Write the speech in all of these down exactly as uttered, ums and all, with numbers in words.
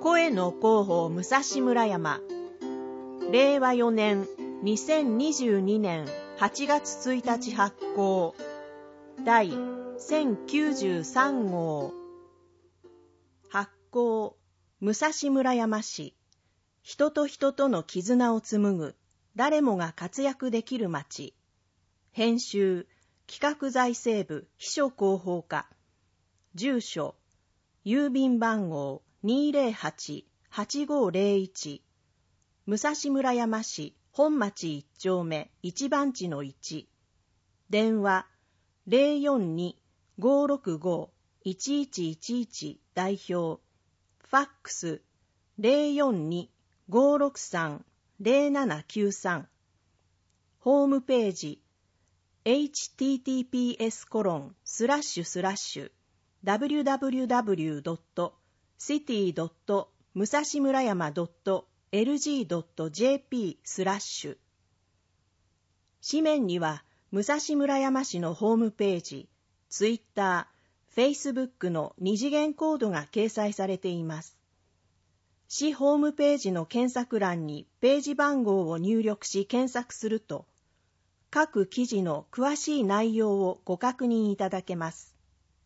声の広報武蔵村山、れいわよねんにせんにじゅうにねんはちがつついたち発行、第せんきゅうじゅうさんごう。発行、武蔵村山市。人と人との絆を紡ぐ、誰もが活躍できる街。編集、企画財政部秘書広報課。住所、郵便番号 にーぜろはち はちごーぜろいち。武蔵村山市本町いち丁目いち番地のいち。電話 ゼロよんに ごーろくご いちいちいちいち 代表。ファックス ゼロよんに ごーろくさん ゼロななきゅうさん。ホームページ エイチティーティーピーエスコロンスラッシュスラッシュダブリューダブリューダブリュードットシティドット武蔵村山ドットエルジードットジェーピー スラッシュ。紙面には武蔵村山市のホームページ、ツイッター、フェイスブックの二次元コードが掲載されています。市ホームページの検索欄にページ番号を入力し検索すると、各記事の詳しい内容をご確認いただけます。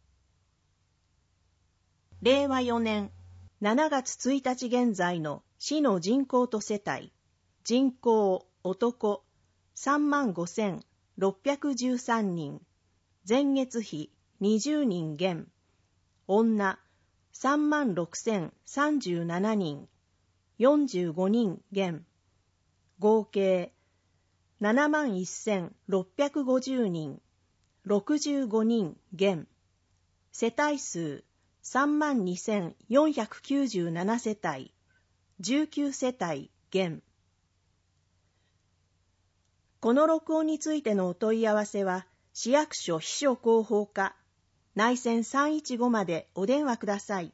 れいわよねんしちがつついたち現在の市の人口と世帯、人口男さんまんごせんろっぴゃくじゅうさんにん、前月比にじゅうにん減、女さんまんろくせんさんじゅうななにん、よんじゅうごにん減、合計ななまんせんろっぴゃくごじゅうにん、ろくじゅうごにん減、世帯数さんまんにせんよんひゃくきゅうじゅうなな世帯、じゅうきゅう世帯減。この録音についてのお問い合わせは、市役所秘書広報課、内線さんいちごまでお電話ください。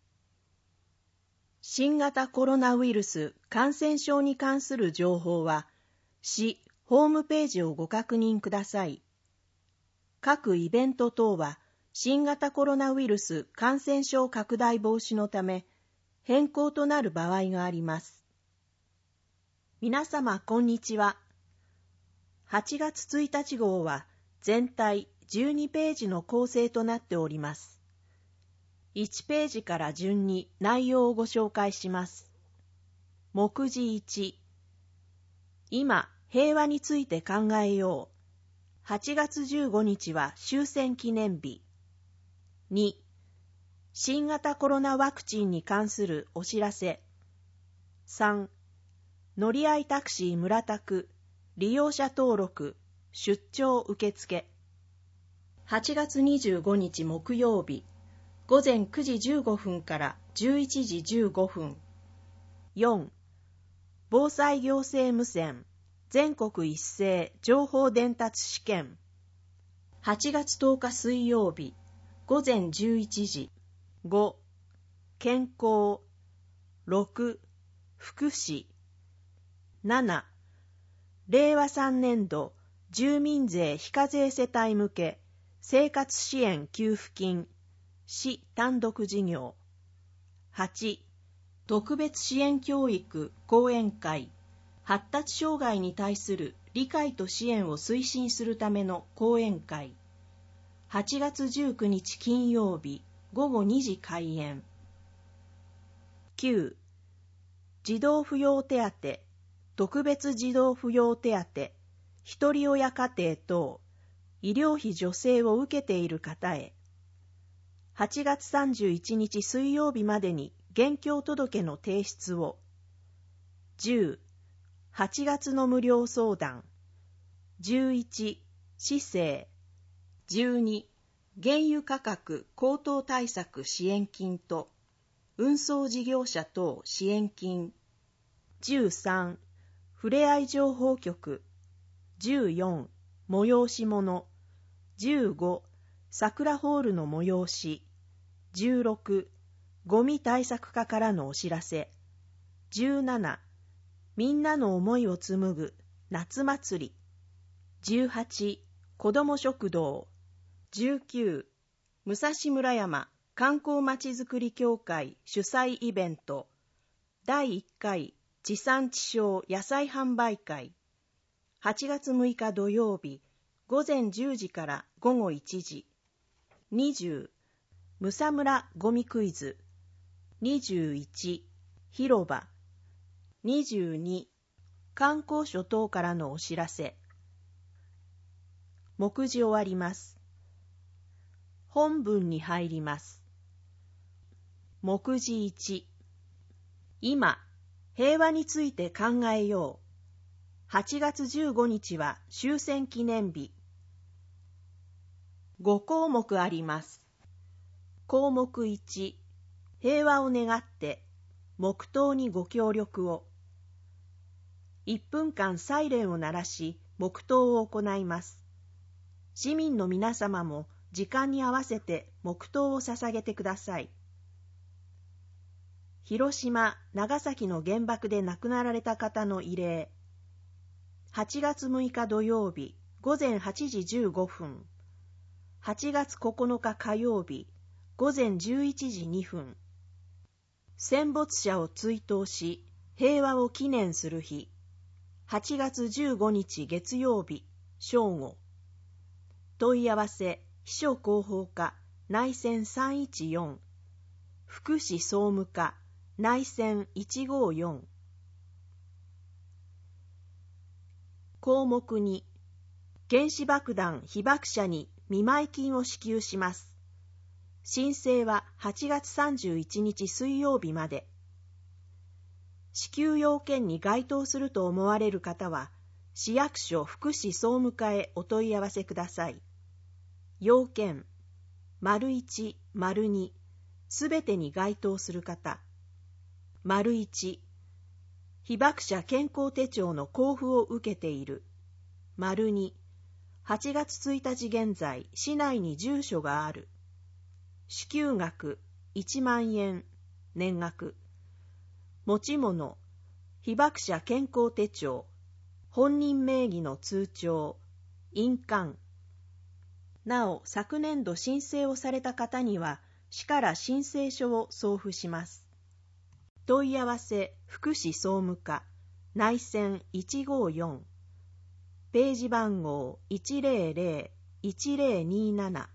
新型コロナウイルス感染症に関する情報は、市ホームページをご確認ください。各イベント等は、新型コロナウイルス感染症拡大防止のため、変更となる場合があります。皆様、こんにちは。はちがつついたち号は、全体じゅうにページの構成となっております。いちページから順に内容をご紹介します。目次いち、今、平和について考えよう。はちがつじゅうごにちは終戦記念日。に、新型コロナワクチンに関するお知らせ。さん、乗り合いタクシー村田区、利用者登録、出張受付。はちがつにじゅうごにち木曜日、ごぜんくじじゅうごふんからじゅういちじじゅうごふん。よん、防災行政無線、全国一斉情報伝達試験。はちがつとおか水曜日、ごぜんじゅういちじ。ご、健康。ろく、福祉。なな、れいわさんねんど住民税非課税世帯向け生活支援給付金市単独事業。はち、特別支援教育講演会発達障害に対する理解と支援を推進するための講演会。はちがつじゅうくにち金曜日ごごにじ開演。きゅう、児童扶養手当、特別児童扶養手当、ひとり親家庭等、医療費助成を受けている方へ、はちがつさんじゅういちにち水曜日までに現況届の提出を。じゅう、はちがつの無料相談。じゅういち、市政。じゅうに、原油価格高騰対策支援金と運送事業者等支援金。じゅうさん、ふれあい情報局。じゅうよん、催し物。じゅうご、桜ホールの催し。じゅうろく、ゴミ対策課からのお知らせ。じゅうなな、みんなの思いを紡ぐ夏祭り。じゅうはち、子ども食堂。じゅうきゅう、武蔵村山観光まちづくり協会主催イベントだいいっかい地産地消野菜販売会、はちがつむいか土曜日、ごぜんじゅうじからごごいちじ。にじゅう、むさむらゴミクイズ。にじゅういち、広場。にじゅうに、観光所等からのお知らせ。目次終わります。本文に入ります。目次いち、今、平和について考えよう。はちがつじゅうごにちは終戦記念日。ごこうもくあります。項目いち、平和を願って黙祷にご協力を。いっぷんかんサイレンを鳴らし黙祷を行います。市民の皆様も時間に合わせて黙祷を捧げてください。広島、長崎の原爆で亡くなられた方の慰霊。はちがつむいか土曜日、ごぜんはちじじゅうごふん。はちがつここのか火曜日、ごぜんじゅういちじにふん。戦没者を追悼し、平和を記念する日。はちがつじゅうごにち月曜日、正午。問い合わせ、秘書広報課、内線さんいちよん。福祉総務課、内線いちごよん。項目に、原子爆弾被爆者に見舞金を支給します。申請ははちがつさんじゅういちにち水曜日まで。支給要件に該当すると思われる方は、市役所福祉総務課へお問い合わせください。要件、丸いち、丸に、すべてに該当する方。丸いち、被爆者健康手帳の交付を受けている。丸に、はちがつついたち現在、市内に住所がある。支給額いちまんえん、年額。持ち物、被爆者健康手帳、本人名義の通帳、印鑑。なお、昨年度申請をされた方には、市から申請書を送付します。問い合わせ、福祉総務課、内線いちごよん。ページ番号いちぜろぜろいちぜろになな。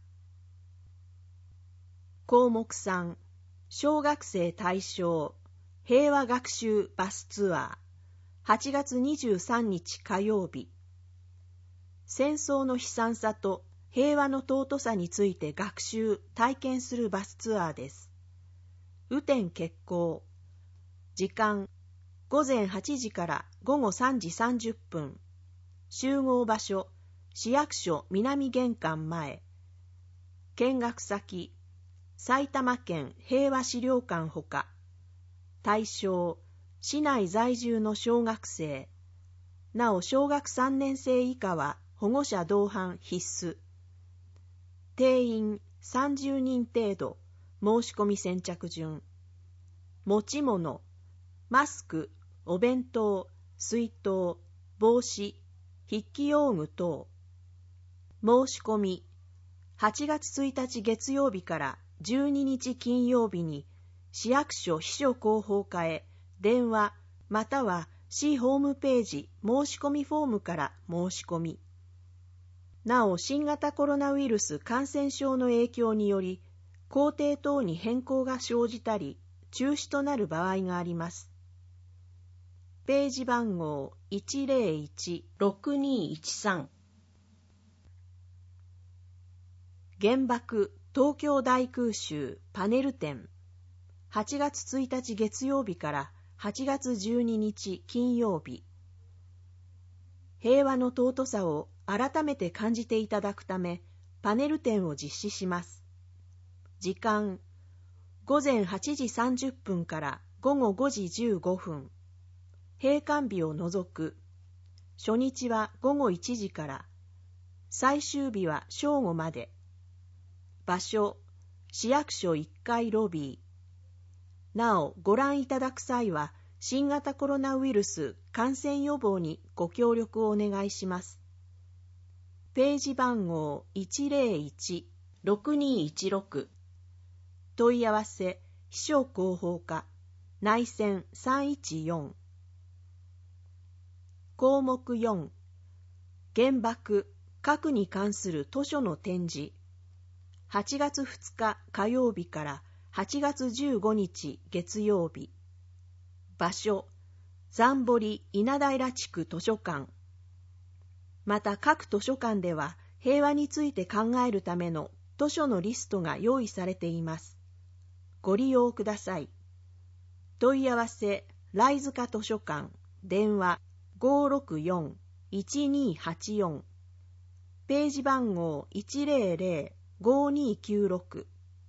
項目さん、小学生対象、平和学習バスツアー。はちがつにじゅうさんにち火曜日。戦争の悲惨さと平和の尊さについて学習・体験するバスツアーです。雨天決行。時間、ごぜんはちじからごごさんじさんじゅっぷん。集合場所、市役所南玄関前。見学先、埼玉県平和資料館ほか。対象、市内在住の小学生。なお、小学さんねんせい以下は保護者同伴必須。定員さんじゅうにん程度、申し込み先着順。持ち物、マスク、お弁当、水筒、帽子、筆記用具等。申し込み、はちがつついたち月曜日からじゅうににち金曜日に、市役所秘書広報課へ電話または市ホームページ申し込みフォームから申し込み。なお、新型コロナウイルス感染症の影響により、工程等に変更が生じたり、中止となる場合があります。ページ番号いちぜろいちろくにいちさん。原爆東京大空襲パネル展。はちがつついたち月曜日からはちがつじゅうににち金曜日。平和の尊さを改めて感じていただくため、パネル展を実施します。時間、ごぜんはちじさんじゅっぷんからごごごじじゅうごふん。閉館日を除く。初日はごごいちじから、最終日は正午まで。場所、市役所いっかいロビー。なお、ご覧いただく際は、新型コロナウイルス感染予防にご協力をお願いします。ページ番号いちぜろいちろくにいちろく。問い合わせ、秘書広報課、 内線さんいちよん。項目よん、原爆、核に関する図書の展示。はちがつふつか火曜日からはちがつじゅうごにち月曜日。場所、残堀稲平地区図書館。また各図書館では平和について考えるための図書のリストが用意されています。ご利用ください。問い合わせ、来塚図書館、電話 ごーろくよん いちにーはちよん、ページ番号 いちぜろぜろ ごーにーきゅうろく。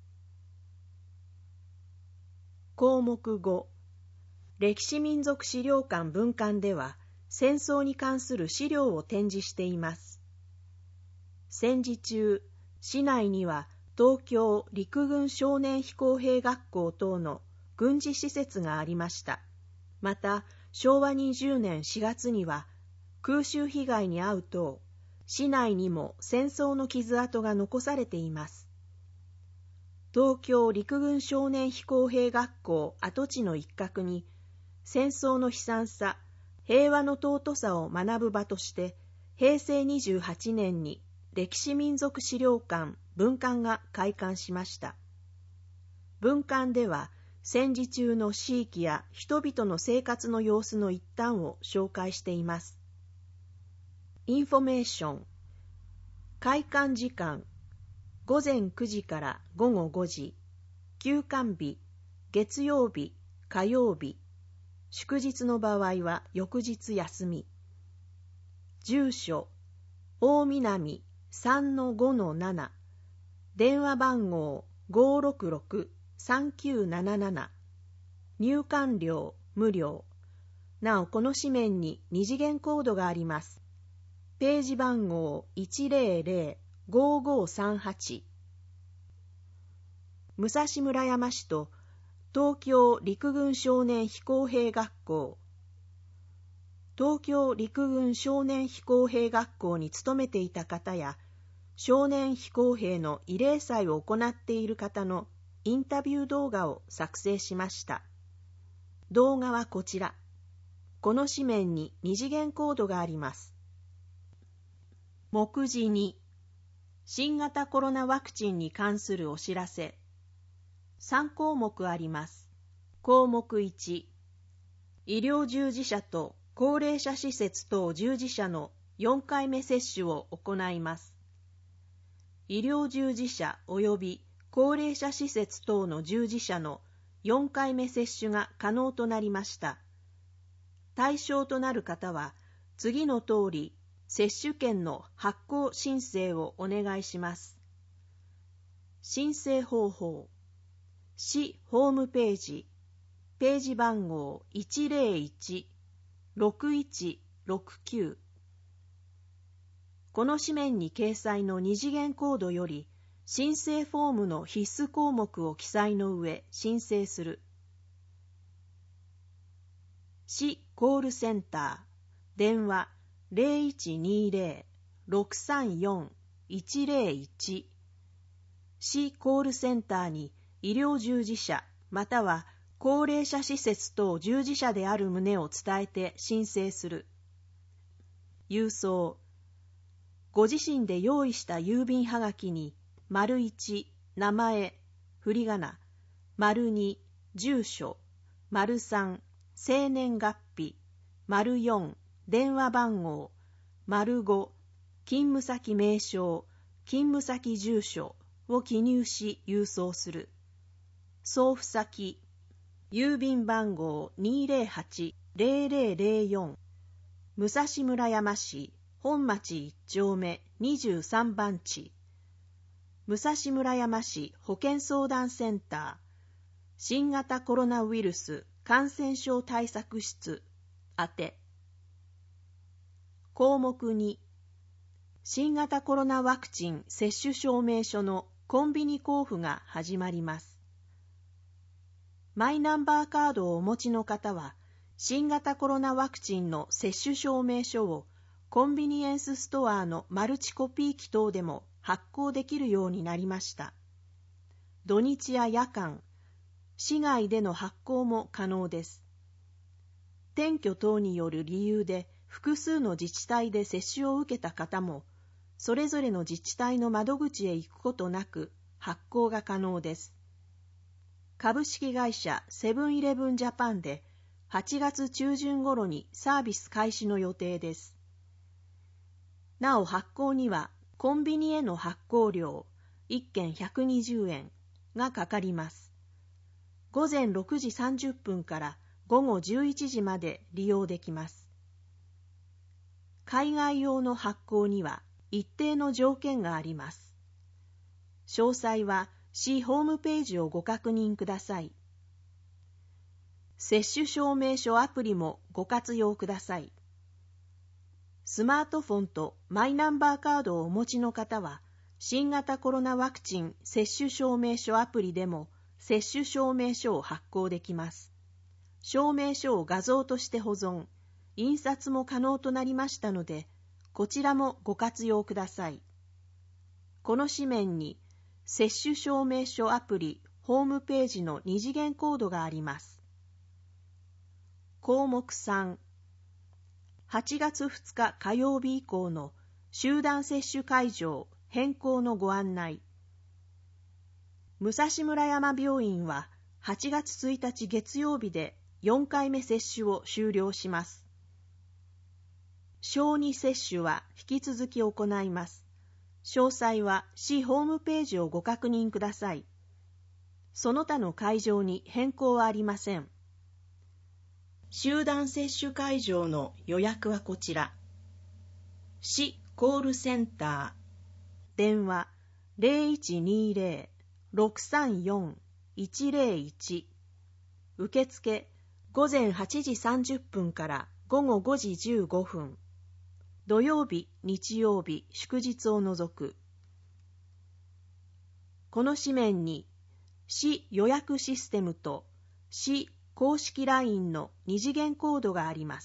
項目ご、歴史民族資料館分館では戦争に関する資料を展示しています。戦時中、市内には東京陸軍少年飛行兵学校等の軍事施設がありました。また、しょうわにじゅうねんしがつには空襲被害に遭うと、市内にも戦争の傷跡が残されています。東京陸軍少年飛行兵学校跡地の一角に、戦争の悲惨さ、平和の尊さを学ぶ場として、へいせいにじゅうはちねんに歴史民族資料館分館が開館しました。分館では、戦時中の地域や人々の生活の様子の一端を紹介しています。インフォメーション。開館時間、ごぜんくじからごごごじ、休館日、月曜日、火曜日、祝日の場合は翌日休み。住所、大南 さんのごのなな、電話番号 ごーろくろく さんきゅうなななな、入館料無料。なおこの紙面に二次元コードがあります。ページ番号 いちぜろぜろ ごーごーさんはち。武蔵村山市と東京陸軍少年飛行兵学校。東京陸軍少年飛行兵学校に勤めていた方や、少年飛行兵の慰霊祭を行っている方のインタビュー動画を作成しました。動画はこちら。この紙面に二次元コードがあります。目次に、新型コロナワクチンに関するお知らせ。さんこうもくあります。項目いち、医療従事者と高齢者施設等従事者のよんかいめ接種を行います。医療従事者及び高齢者施設等の従事者のよんかいめ接種が可能となりました。対象となる方は、次の通り、接種券の発行申請をお願いします。申請方法、市ホームページ、ページ番号 いちぜろいち ろくいちろくきゅう。この紙面に掲載の二次元コードより、申請フォームの必須項目を記載の上、申請する。市コールセンター、電話 ゼロいちにぜろ ろくさんよん いちぜろいち。市コールセンターに医療従事者または高齢者施設等従事者である旨を伝えて申請する。郵送。ご自身で用意した郵便はがきに、丸いち、名前、振り仮名、丸に、住所、丸さん、生年月日、丸よん、電話番号、丸ご、勤務先名称、勤務先住所を記入し郵送する。送付先、郵便番号 にーぜろはち ぜろぜろぜろよん、武蔵村山市本町いちちょうめにじゅうさんばん地、武蔵村山市保健相談センター、新型コロナウイルス感染症対策室宛て。項目に、新型コロナワクチン接種証明書のコンビニ交付が始まります。マイナンバーカードをお持ちの方は、新型コロナワクチンの接種証明書をコンビニエンスストアのマルチコピー機等でも発行できるようになりました。土日や夜間、 市外での発行も可能です。転居等による理由で複数の自治体で接種を受けた方も、それぞれの自治体の窓口へ行くことなく発行が可能です。株式会社セブンイレブンジャパンではちがつ中旬頃にサービス開始の予定です。なお発行にはコンビニへの発行料いっけんひゃくにじゅうえんがかかります。ごぜんろくじさんじゅっぷんからごごじゅういちじまで利用できます。海外用の発行には一定の条件があります。詳細は市ホームページをご確認ください。接種証明書アプリもご活用ください。スマートフォンとマイナンバーカードをお持ちの方は、新型コロナワクチン接種証明書アプリでも接種証明書を発行できます。証明書を画像として保存、印刷も可能となりましたので、こちらもご活用ください。この紙面に、接種証明書アプリホームページの二次元コードがあります。項目さん、はちがつふつか火曜日以降の集団接種会場変更のご案内。武蔵村山病院ははちがつついたち月曜日でよんかいめ接種を終了します。小児接種は引き続き行います。詳細は市ホームページをご確認ください。その他の会場に変更はありません。集団接種会場の予約はこちら。市コールセンター、電話 ゼロいちにゼロ ろくさんよん いちゼロいち、受付ごぜんはちじさんじゅっぷんからごごごじじゅうごふん、土曜日、日曜日、祝日を除く。この紙面に市予約システムと市公式 ライン の二次元コードがあります。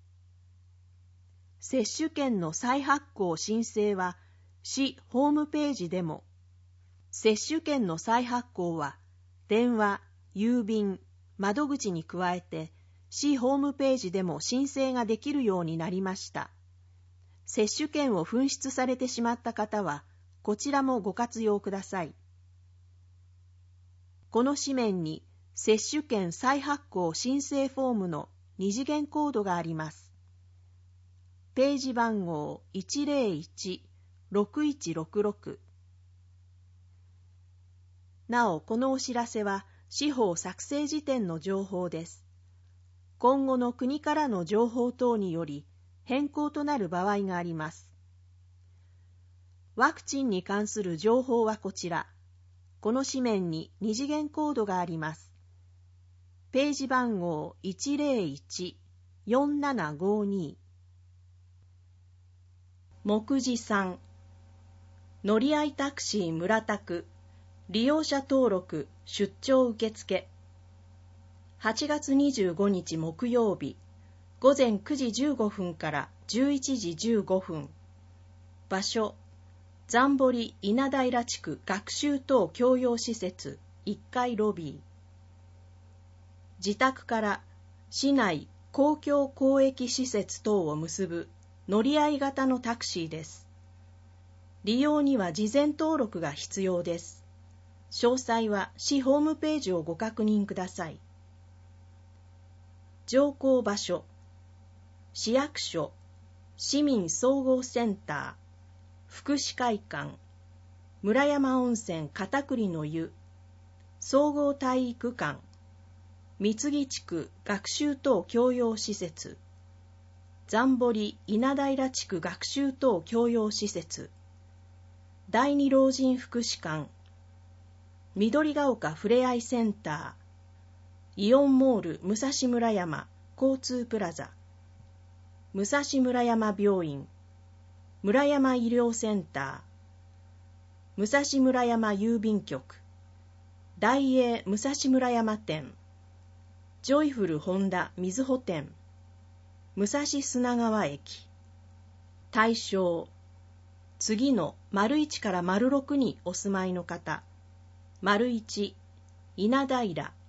接種券の再発行申請は市ホームページでも、接種券の再発行は電話、郵便、窓口に加えて市ホームページでも申請ができるようになりました。接種券を紛失されてしまった方は、こちらもご活用ください。この紙面に接種券再発行申請フォームの二次元コードがあります。ページ番号 いちゼロいち ろくいちろくろく。なお、このお知らせは司法作成時点の情報です。今後の国からの情報等により変更となる場合があります。ワクチンに関する情報はこちら。この紙面に二次元コードがあります。ページ番号 いちゼロいち よんななごに。目次さん、乗り合いタクシー村宅、利用者登録、出張受付。はちがつにじゅうごにち木曜日、ごぜんくじじゅうごふんからじゅういちじじゅうごふん。場所、残堀稲平地区学習等教養施設いっかいロビー。自宅から市内公共交易施設等を結ぶ乗り合い型のタクシーです。利用には事前登録が必要です。詳細は市ホームページをご確認ください。乗降場所、市役所、市民総合センター、福祉会館、村山温泉片栗の湯、総合体育館、三木地区学習等教養施設、残堀稲平地区学習等教養施設、第二老人福祉館、緑が丘ふれあいセンター、イオンモール武蔵村山交通プラザ、武蔵村山病院、村山医療センター、武蔵村山郵便局、大英武蔵村山店、ジョイフルホンダみずほ店、武蔵砂川駅。対象、次の丸いちから丸ろくにお住まいの方、丸いち、稲平、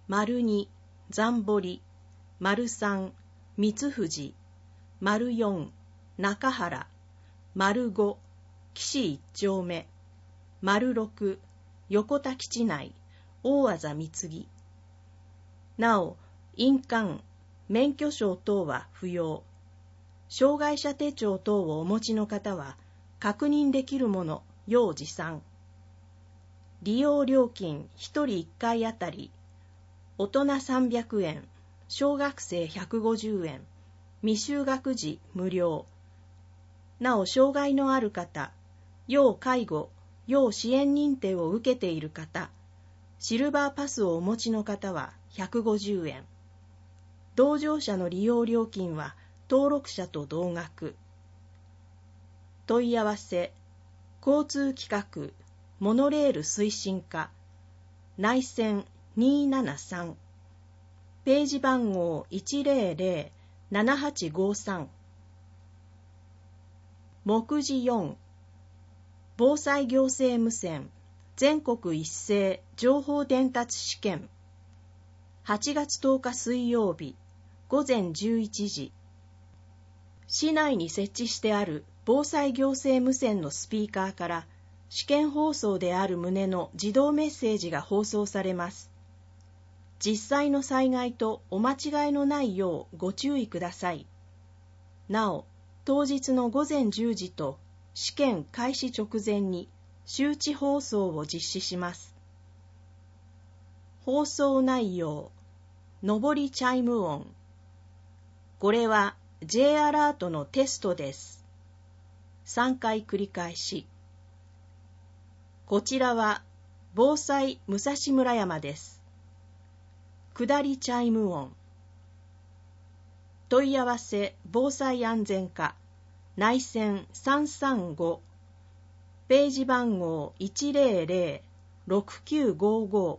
丸に、残堀、丸三、三藤、丸四、中原、丸五、岸一丁目、丸六、横田基地内、大字三木。なお、印鑑、免許証等は不要。障害者手帳等をお持ちの方は、確認できるもの、要持参。利用料金ひとりいっかいあたり、大人さんびゃくえん、小学生ひゃくごじゅうえん、未就学児無料。なお、障害のある方、要介護、要支援認定を受けている方、シルバーパスをお持ちの方はひゃくごじゅうえん。同乗者の利用料金は登録者と同額。問い合わせ、交通企画、モノレール推進課、内線にーななさん、ページ番号いちぜろぜろ ななはちごさん。目次よん、防災行政無線全国一斉情報伝達試験。はちがつとおか水曜日、ごぜんじゅういちじ。市内に設置してある防災行政無線のスピーカーから試験放送である旨の自動メッセージが放送されます。実際の災害とお間違いのないようご注意ください。なお、当日のごぜんじゅうじと試験開始直前に周知放送を実施します。放送内容、上りチャイム音。これは J アラートのテストです。さんかい繰り返し。こちらは防災武蔵村山です。下りチャイム音。問い合わせ防災安全課、内線さんさんご、ページ番号いちぜろぜろ ろくきゅうごご。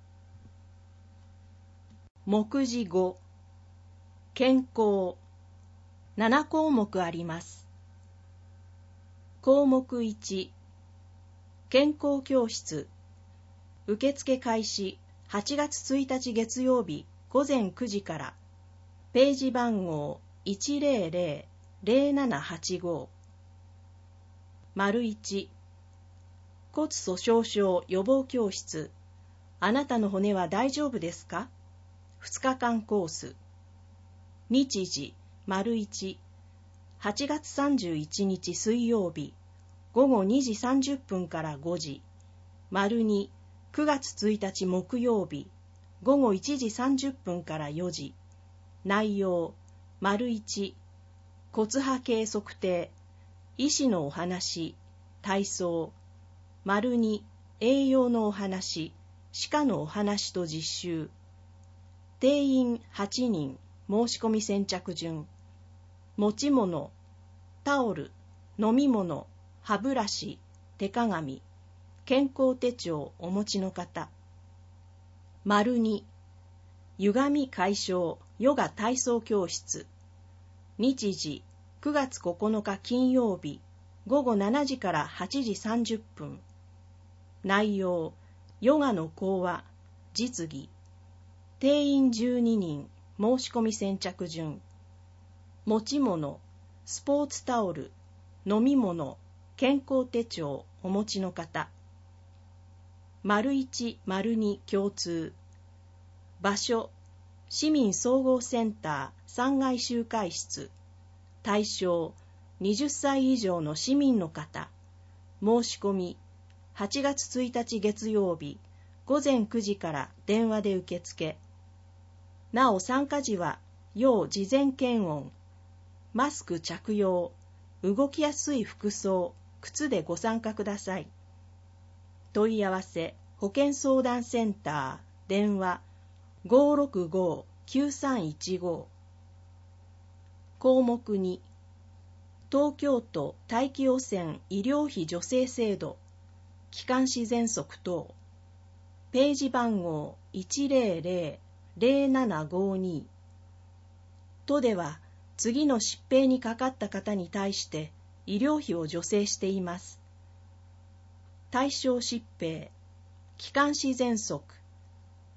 目次ご、健康。ななこうもくあります。項目いち、健康教室。受付開始はちがつついたち月曜日ごぜんくじから。ページ番号いちぜろぜろ ぜろななはちご。丸いち、骨粗しょう症予防教室。あなたの骨は大丈夫ですか？ふつかかんコース。日時、丸いち、はちがつさんじゅういちにち水曜日、ごごにじさんじゅっぷんからごじ。丸に、くがつついたち木曜日、ごごいちじさんじゅっぷんからよじ。内容、丸いち、骨波計測定、医師のお話、体操。丸に、栄養のお話、歯科のお話と実習。定員はちにん、申し込み先着順。持ち物、タオル、飲み物、歯ブラシ、手鏡、健康手帳お持ちの方。丸に、歪み解消ヨガ体操教室。日時、くがつここのか金曜日、ごごしちじからはちじさんじゅっぷん。内容、ヨガの講話、実技。定員じゅうににん、申し込み先着順。持ち物、スポーツタオル、飲み物、健康手帳お持ちの方。丸いち、丸に共通。場所、市民総合センターさんがい集会室。対象、はたち以上の市民の方。申し込み、はちがつついたち月曜日、ごぜんくじから電話で受付。なお参加時は、要事前検温、マスク着用、動きやすい服装、靴でご参加ください。問い合わせ、保健相談センター、電話、ごーろくごーきゅうさんいちご。項目に、東京都大気汚染医療費助成制度、気管支喘息等。ページ番号いちぜろぜろ ぜろななごに。都では次の疾病にかかった方に対して医療費を助成しています。対象疾病、気管支喘息、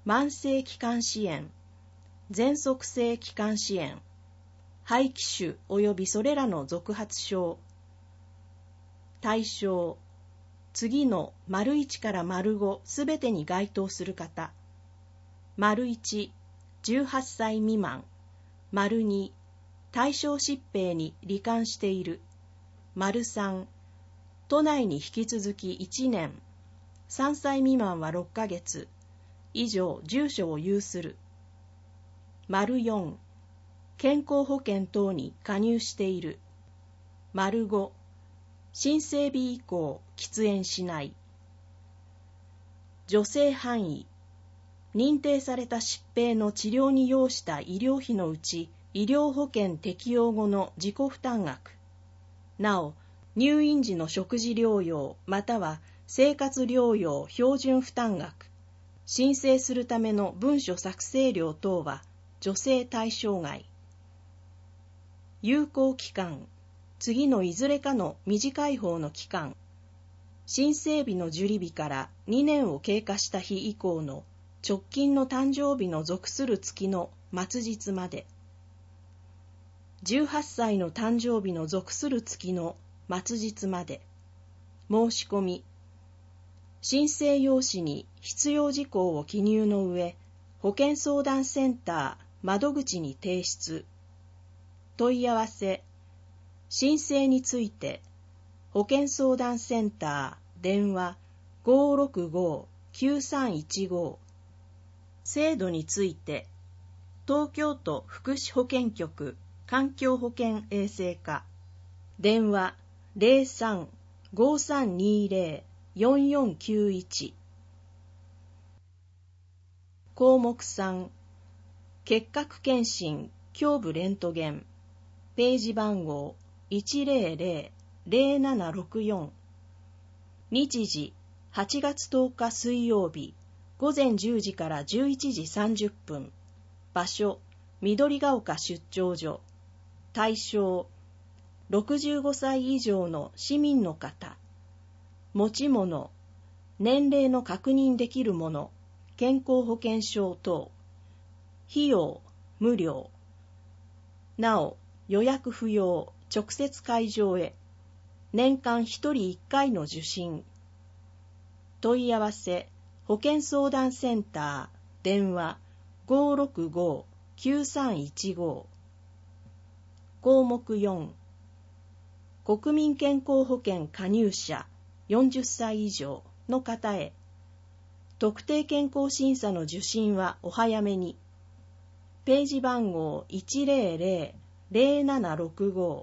慢性気管支炎、喘息性気管支炎、肺気腫及びそれらの続発症。対象、次の丸いちから丸ごすべてに該当する方。丸いち、じゅうはっさい未満。丸に、対象疾病に罹患している。丸さん、都内に引き続きいちねん。さんさい未満はろっかげつ。以上、住所を有する。丸よん、健康保険等に加入している。丸ご、申請日以降、喫煙しない。助成範囲、認定された疾病の治療に要した医療費のうち、医療保険適用後の自己負担額。なお、入院時の食事療養または生活療養標準負担額、申請するための文書作成料等は助成対象外。有効期間、次のいずれかの短い方の期間、申請日の受理日からにねんを経過した日以降の直近の誕生日の属する月の末日まで。じゅうはっさいの誕生日の属する月の末日まで。申し込み。申請用紙に必要事項を記入の上、保健相談センター窓口に提出。問い合わせ。申請について、保健相談センター電話 ごーろくごーきゅうさんいちご。制度について、東京都福祉保健局環境保険衛生課電話 ゼロさん ごーさんにーゼロ よんよんきゅういち。項目さん、結核検診胸部レントゲンページ番号 いちゼロゼロ ゼロななろくよん。日時はちがつとおか水曜日午前じゅうじからじゅういちじさんじゅっぷん。場所緑が丘出張所。対象ろくじゅうごさい以上の市民の方。持ち物年齢の確認できるもの、健康保険証等。費用無料。なお予約不要、直接会場へ。年間ひとりいっかいの受診。問い合わせ保健相談センター電話 ごーろくごーきゅうさんいちご。項目よん、国民健康保険加入者よんじゅっさい以上の方へ、特定健康審査の受診はお早めに。ページ番号 いちゼロゼロ ゼロななろくご。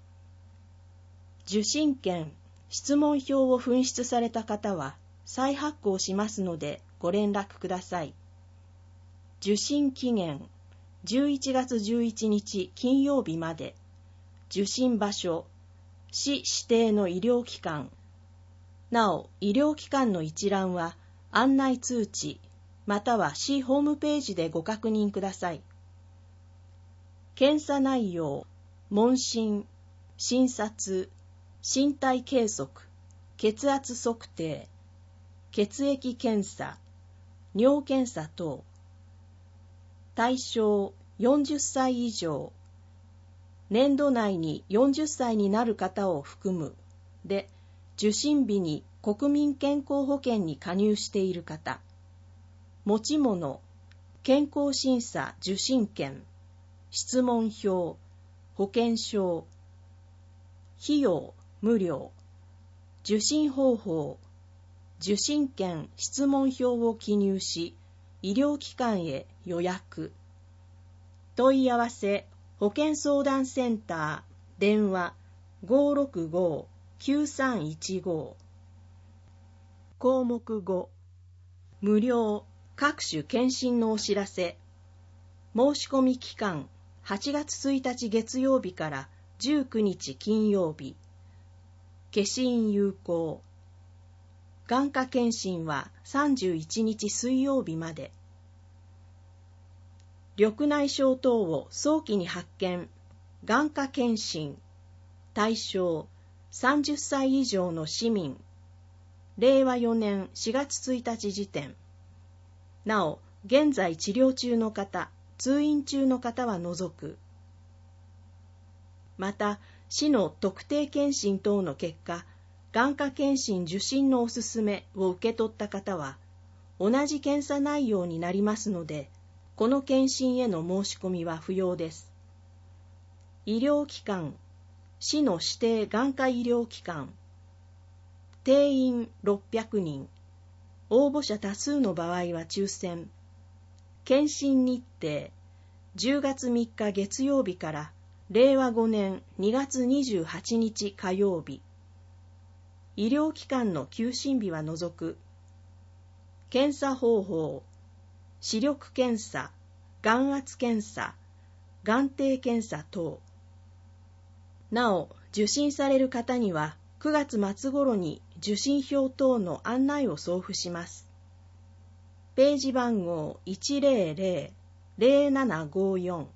受診券、質問票を紛失された方は再発行しますのでご連絡ください。受診期限じゅういちがつじゅういちにち金曜日まで。受診場所市指定の医療機関。なお、医療機関の一覧は案内通知または市ホームページでご確認ください。検査内容、問診、診察、身体計測、血圧測定、血液検査、尿検査等。対象よんじゅっさい以上。年度内によんじゅっさいになる方を含む。で、受診日に国民健康保険に加入している方。持ち物、健康審査受診券、質問票、保険証。費用無料。受診方法、受診券質問票を記入し、医療機関へ予約。問い合わせ保健相談センター電話 ごーろくごーきゅうさんいちご。項目ご、無料各種検診のお知らせ。申し込み期間はちがつついたち月曜日からじゅうくにち金曜日。消印有効。眼科検診はさんじゅういちにち水曜日まで。緑内障等を早期に発見。眼科検診。対象さんじゅっさい以上の市民。れいわよねんしがつついたち時点。なお、 現在治療中の方、通院中の方は除く。また、市の特定健診等の結果、眼科健診受診のおすすめを受け取った方は、同じ検査内容になりますので、この健診への申し込みは不要です。医療機関、市の指定眼科医療機関、定員ろっぴゃくにん、応募者多数の場合は抽選。検診日程、じゅうがつみっか月曜日かられいわごねんにがつにじゅうはちにち火曜日。医療機関の休診日は除く。検査方法、視力検査、眼圧検査、眼底検査等。なお、受診される方にはくがつまつ頃に受診票等の案内を送付します。ページ番号 いちぜろぜろぜろななごよん。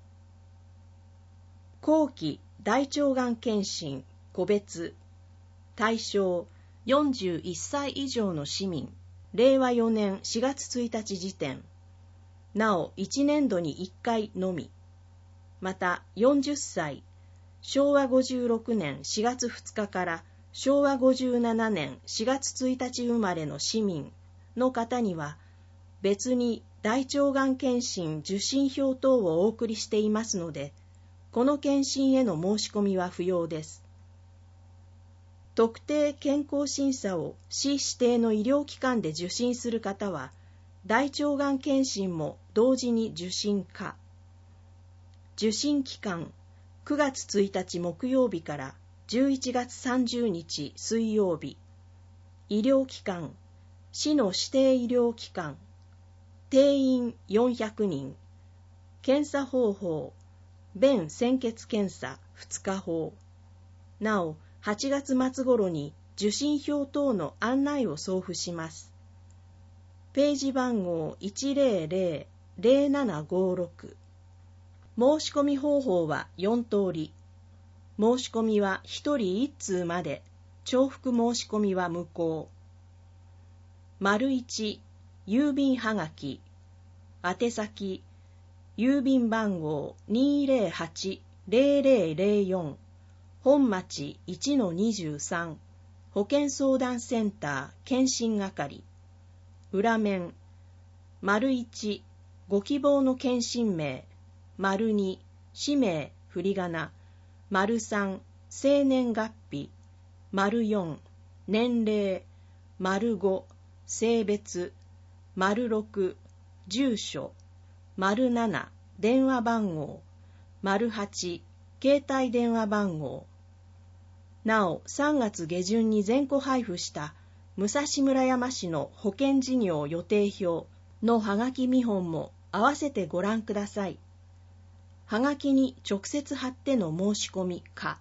後期大腸がん検診個別対象よんじゅういっさい以上の市民、れいわよねんしがつついたち時点。なおいちねんどにいっかいのみ。またよんじゅっさい、しょうわごじゅうろくねんしがつふつかからしょうわごじゅうななねんしがつついたち生まれの市民の方には、別に大腸がん検診受診票等をお送りしていますので、この検診への申し込みは不要です。特定健康審査を市指定の医療機関で受診する方は、大腸がん検診も同時に受診可。受診期間、くがつついたち木曜日からじゅういちがつさんじゅうにち水曜日。医療機関、市の指定医療機関。定員よんひゃくにん。検査方法、便潜血検査ふつか法。なお、はちがつまつ頃に受診票等の案内を送付します。ページ番号 いちぜろぜろぜろななごろく。申し込み方法はよんとおり。申し込みはひとりいっつうまで、重複申し込みは無効。丸いち、郵便はがき。宛先、郵便番号 にぜろはちぜろぜろぜろよん、本町 いちのにじゅうさん、保健相談センター検診係。裏面、丸いち、ご希望の検診名、丸に、氏名、振り仮名、丸さん、生年月日、丸よん、年齢、丸ご、性別、丸ろく、住所、丸なな、電話番号、丸はち、携帯電話番号。なお、さんがつげじゅんに全戸配布した武蔵村山市の保険事業予定表のはがき見本も合わせてご覧ください。はがきに直接貼っての申し込みか。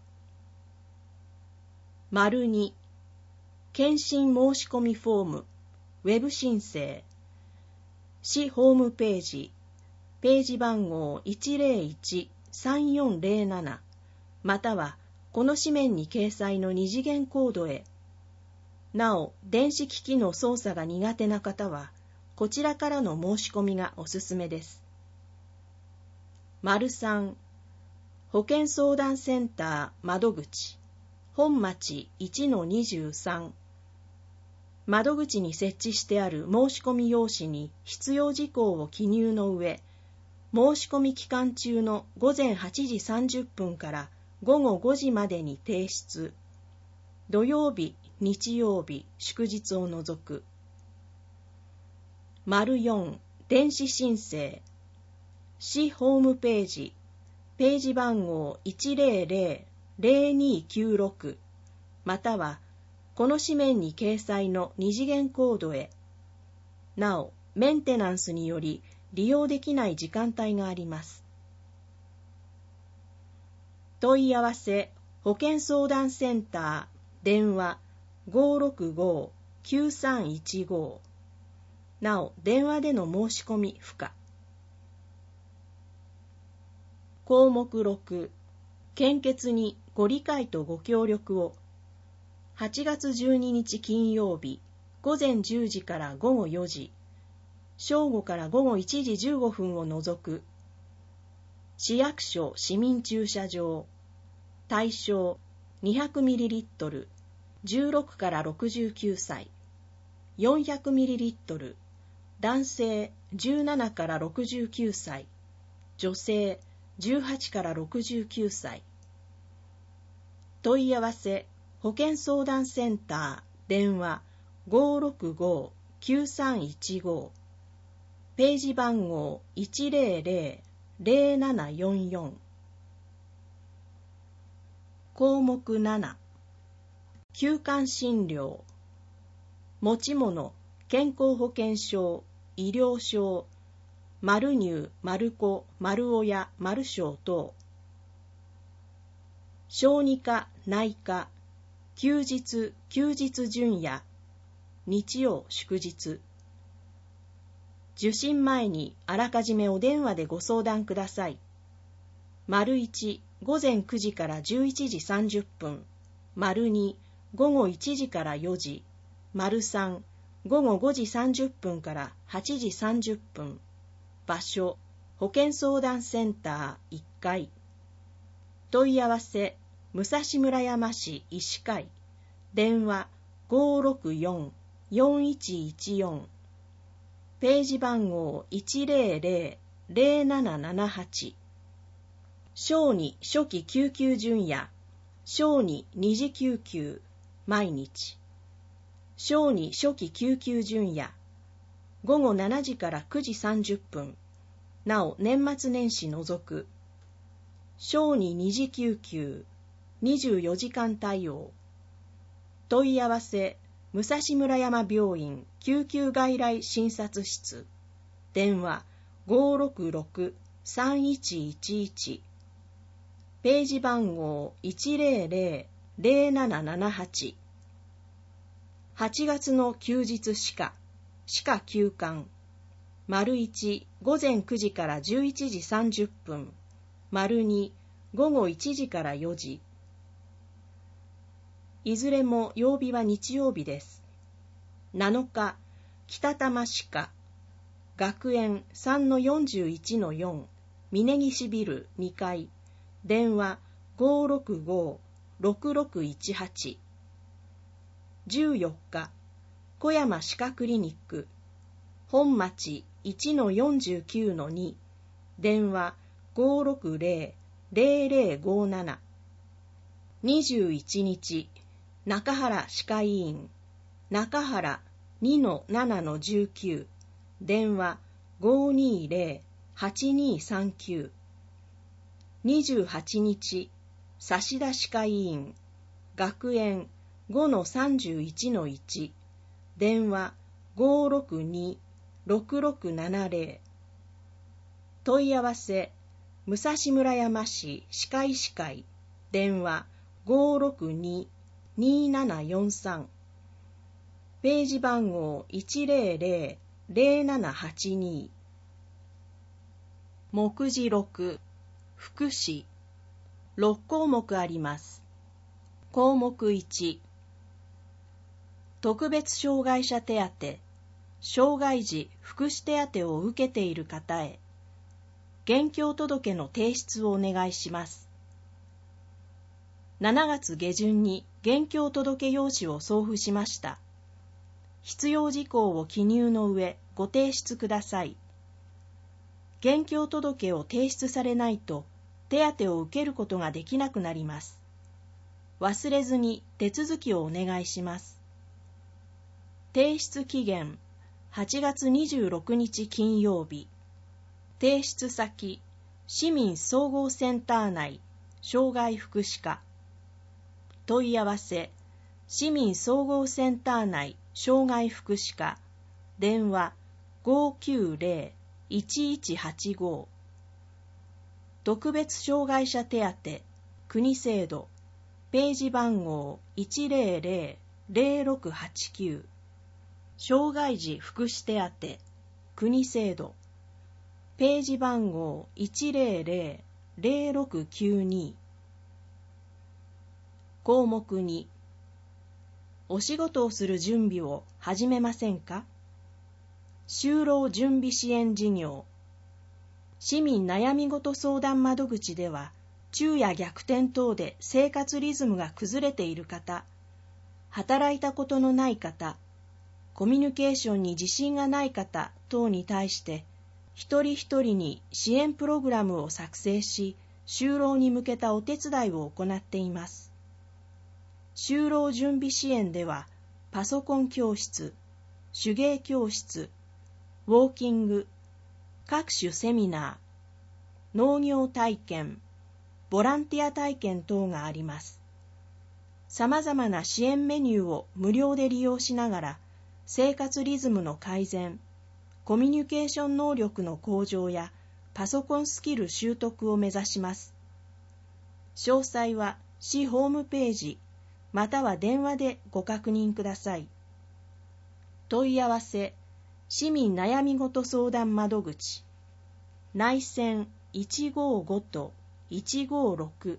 丸に、検診申し込みフォーム、ウェブ申請。市ホームページ、ページ番号 いちぜろいちさんよんぜろなな、またはこの紙面に掲載の二次元コードへ。なお、電子機器の操作が苦手な方は、こちらからの申し込みがおすすめです。丸さん、保健相談センター窓口、本町 いちのにじゅうさん。窓口に設置してある申し込み用紙に必要事項を記入の上、申し込み期間中のごぜんはちじさんじゅっぷんからごごごじまでに提出。土曜日、日曜日、祝日を除く。丸よん、電子申請。市ホームページ、ページ番号 いちぜろぜろぜろにきゅうろく、またはこの紙面に掲載の二次元コードへ。なお、メンテナンスにより利用できない時間帯があります。問い合わせ、保健相談センター、電話 ごろくごきゅうさんいちご。なお、電話での申し込み不可。項目ろく、献血にご理解とご協力を。はちがつじゅうににち金曜日、ごぜんじゅうじからごごよじ。 正午から午後いちじじゅうごふんを除く。市役所市民駐車場。対象 にひゃくミリリットル、じゅうろくからろくじゅうきゅうさい。よんひゃくミリリットル、男性じゅうななからろくじゅうきゅうさい。女性じゅうはちからろくじゅうきゅうさい。問い合わせ保健相談センター電話 ごーろくごーきゅうさんいちご、ページ番号 いちぜろぜろぜろななよんよん。項目なな、休館診療。持ち物、健康保険証、医療証、丸入、丸子、丸親、丸小等。小児科、内科、休日、休日準夜、日曜、祝日。受診前にあらかじめお電話でご相談ください。丸いち、午前くじからじゅういちじさんじゅっぷん。丸に、午後いちじからよじ。丸さん、午後ごじさんじゅっぷんからはちじさんじゅっぷん。場所、保健相談センターいっかい。問い合わせ、武蔵村山市医師会。電話 ごーろくよんーよんいちいちよん。ページ番号 いちぜろぜろぜろななななはち。小児初期救急準夜、小児二次救急、毎日。小児初期救急準夜、午後しちじからくじさんじゅっぷん、なお年末年始除く。小児二次救急、にじゅうよじかん対応。問い合わせ、武蔵村山病院救急外来診察室。電話 ごーろくろくーさんいちいちいち。ページ番号 いちぜろぜろぜろななななはち。はちがつの休日歯科、歯科休館。丸いち、午前くじからじゅういちじさんじゅっぷん。丸に、午後いちじからよじ。いずれも曜日は日曜日です。なのか、北多摩歯科、学園 さんのよんじゅういちのよん、峯岸ビルにかい。電話 ごーろくごーろくろくいちはち。じゅうよっか、小山歯科クリニック、本町 いちのよんじゅうきゅうのに。電話 ごーろくぜろぜろぜろごーなな。にじゅういちにち、中原歯科医院、中原 にのななのじゅうきゅう。電話 ごーにーぜろはちにーさんきゅう。にじゅうはちにち、指田歯科医院、学園 ごのさんじゅういちのいち。電話 ごーろくにーろくろくななぜろ。問い合わせ、武蔵村山市歯科医師会。電話 ごーろくにーにーななよんさん。ページ番号 いちぜろぜろぜろななはちに。目次ろく、福祉。ろっこうもくあります。項目いち、特別障害者手当、障害児福祉手当を受けている方へ、現況届の提出をお願いします。しちがつげじゅんに現況届用紙を送付しました。必要事項を記入の上、ご提出ください。現況届を提出されないと、手当を受けることができなくなります。忘れずに手続きをお願いします。提出期限、はちがつにじゅうろくにち金曜日。提出先、市民総合センター内、障害福祉課。問い合わせ、市民総合センター内、障害福祉課。電話 ごーきゅうぜろいちいちはちご。特別障害者手当、国制度。ページ番号 いちぜろぜろぜろろくはちきゅう。障害児福祉手当、国制度。ページ番号 いちぜろぜろぜろろくきゅうに。項目に、お仕事をする準備を始めませんか？ 就労準備支援事業。市民悩み事相談窓口では、昼夜逆転等で生活リズムが崩れている方、働いたことのない方、コミュニケーションに自信がない方等に対して、一人一人に支援プログラムを作成し、就労に向けたお手伝いを行っています。就労準備支援では、パソコン教室、手芸教室、ウォーキング、各種セミナー、農業体験、ボランティア体験等があります。さまざまな支援メニューを無料で利用しながら、生活リズムの改善、コミュニケーション能力の向上やパソコンスキル習得を目指します。詳細は市ホームページまたは電話でご確認ください。問い合わせ、市民悩み事相談窓口、内線いちごごといちごろく。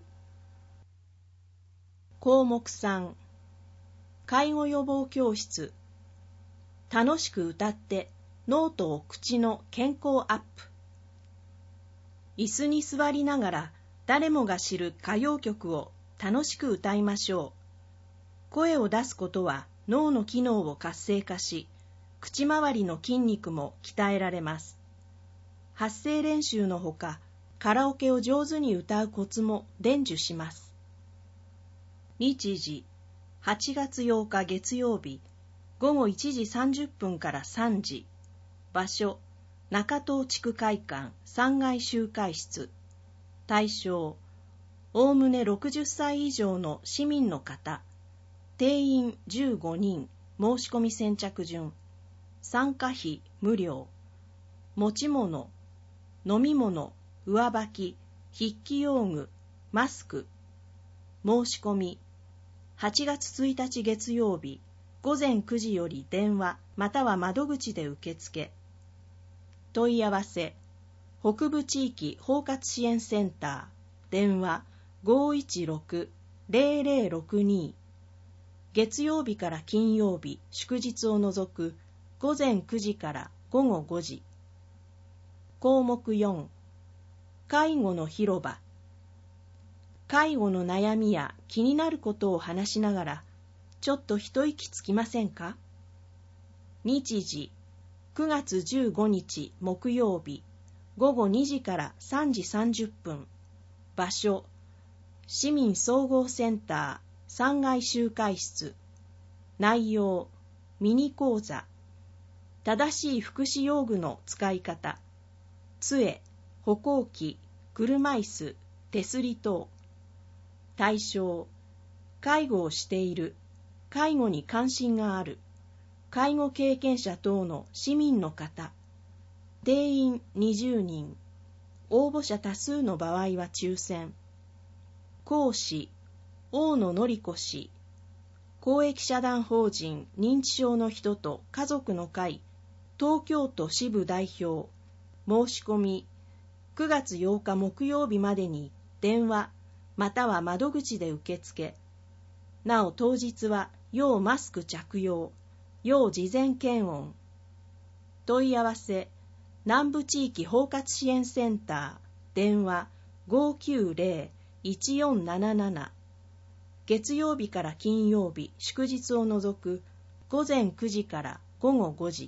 項目さん、介護予防教室。楽しく歌って脳と口の健康アップ。椅子に座りながら誰もが知る歌謡曲を楽しく歌いましょう。声を出すことは脳の機能を活性化し、口周りの筋肉も鍛えられます。発声練習のほか、カラオケを上手に歌うコツも伝授します。日時、はちがつようか月曜日、ごごいちじさんじゅっぷんからさんじ。場所、中東地区会館さんがい集会室。対象、おおむねろくじゅっさい以上の市民の方。定員じゅうごにん、申し込み先着順。参加費無料。持ち物、飲み物、上履き、筆記用具、マスク。申し込み、はちがつついたち月曜日、ごぜんくじより電話または窓口で受付。問い合わせ、北部地域包括支援センター、電話 ごいちろく ぜろぜろろくに。月曜日から金曜日、祝日を除くごぜんくじからごごごじ。項目よん、介護の広場。介護の悩みや気になることを話しながら、ちょっと一息つきませんか？日時、くがつじゅうごにち木曜日、ごごにじからさんじさんじゅっぷん。場所、市民総合センターさんがい集会室。内容、ミニ講座。正しい福祉用具の使い方。杖、歩行器、車椅子、手すり等。対象、介護をしている、介護に関心がある、介護経験者等の市民の方。定員にじゅうにん。応募者多数の場合は抽選。講師、大野典子氏。公益社団法人認知症の人と家族の会、東京都支部代表。申し込み、くがつようか木曜日までに電話または窓口で受付。なお当日は要マスク着用、要事前検温。問い合わせ、南部地域包括支援センター、電話 ごきゅうぜろ いちよんなななな。月曜日から金曜日、祝日を除くごぜんくじからごごごじ。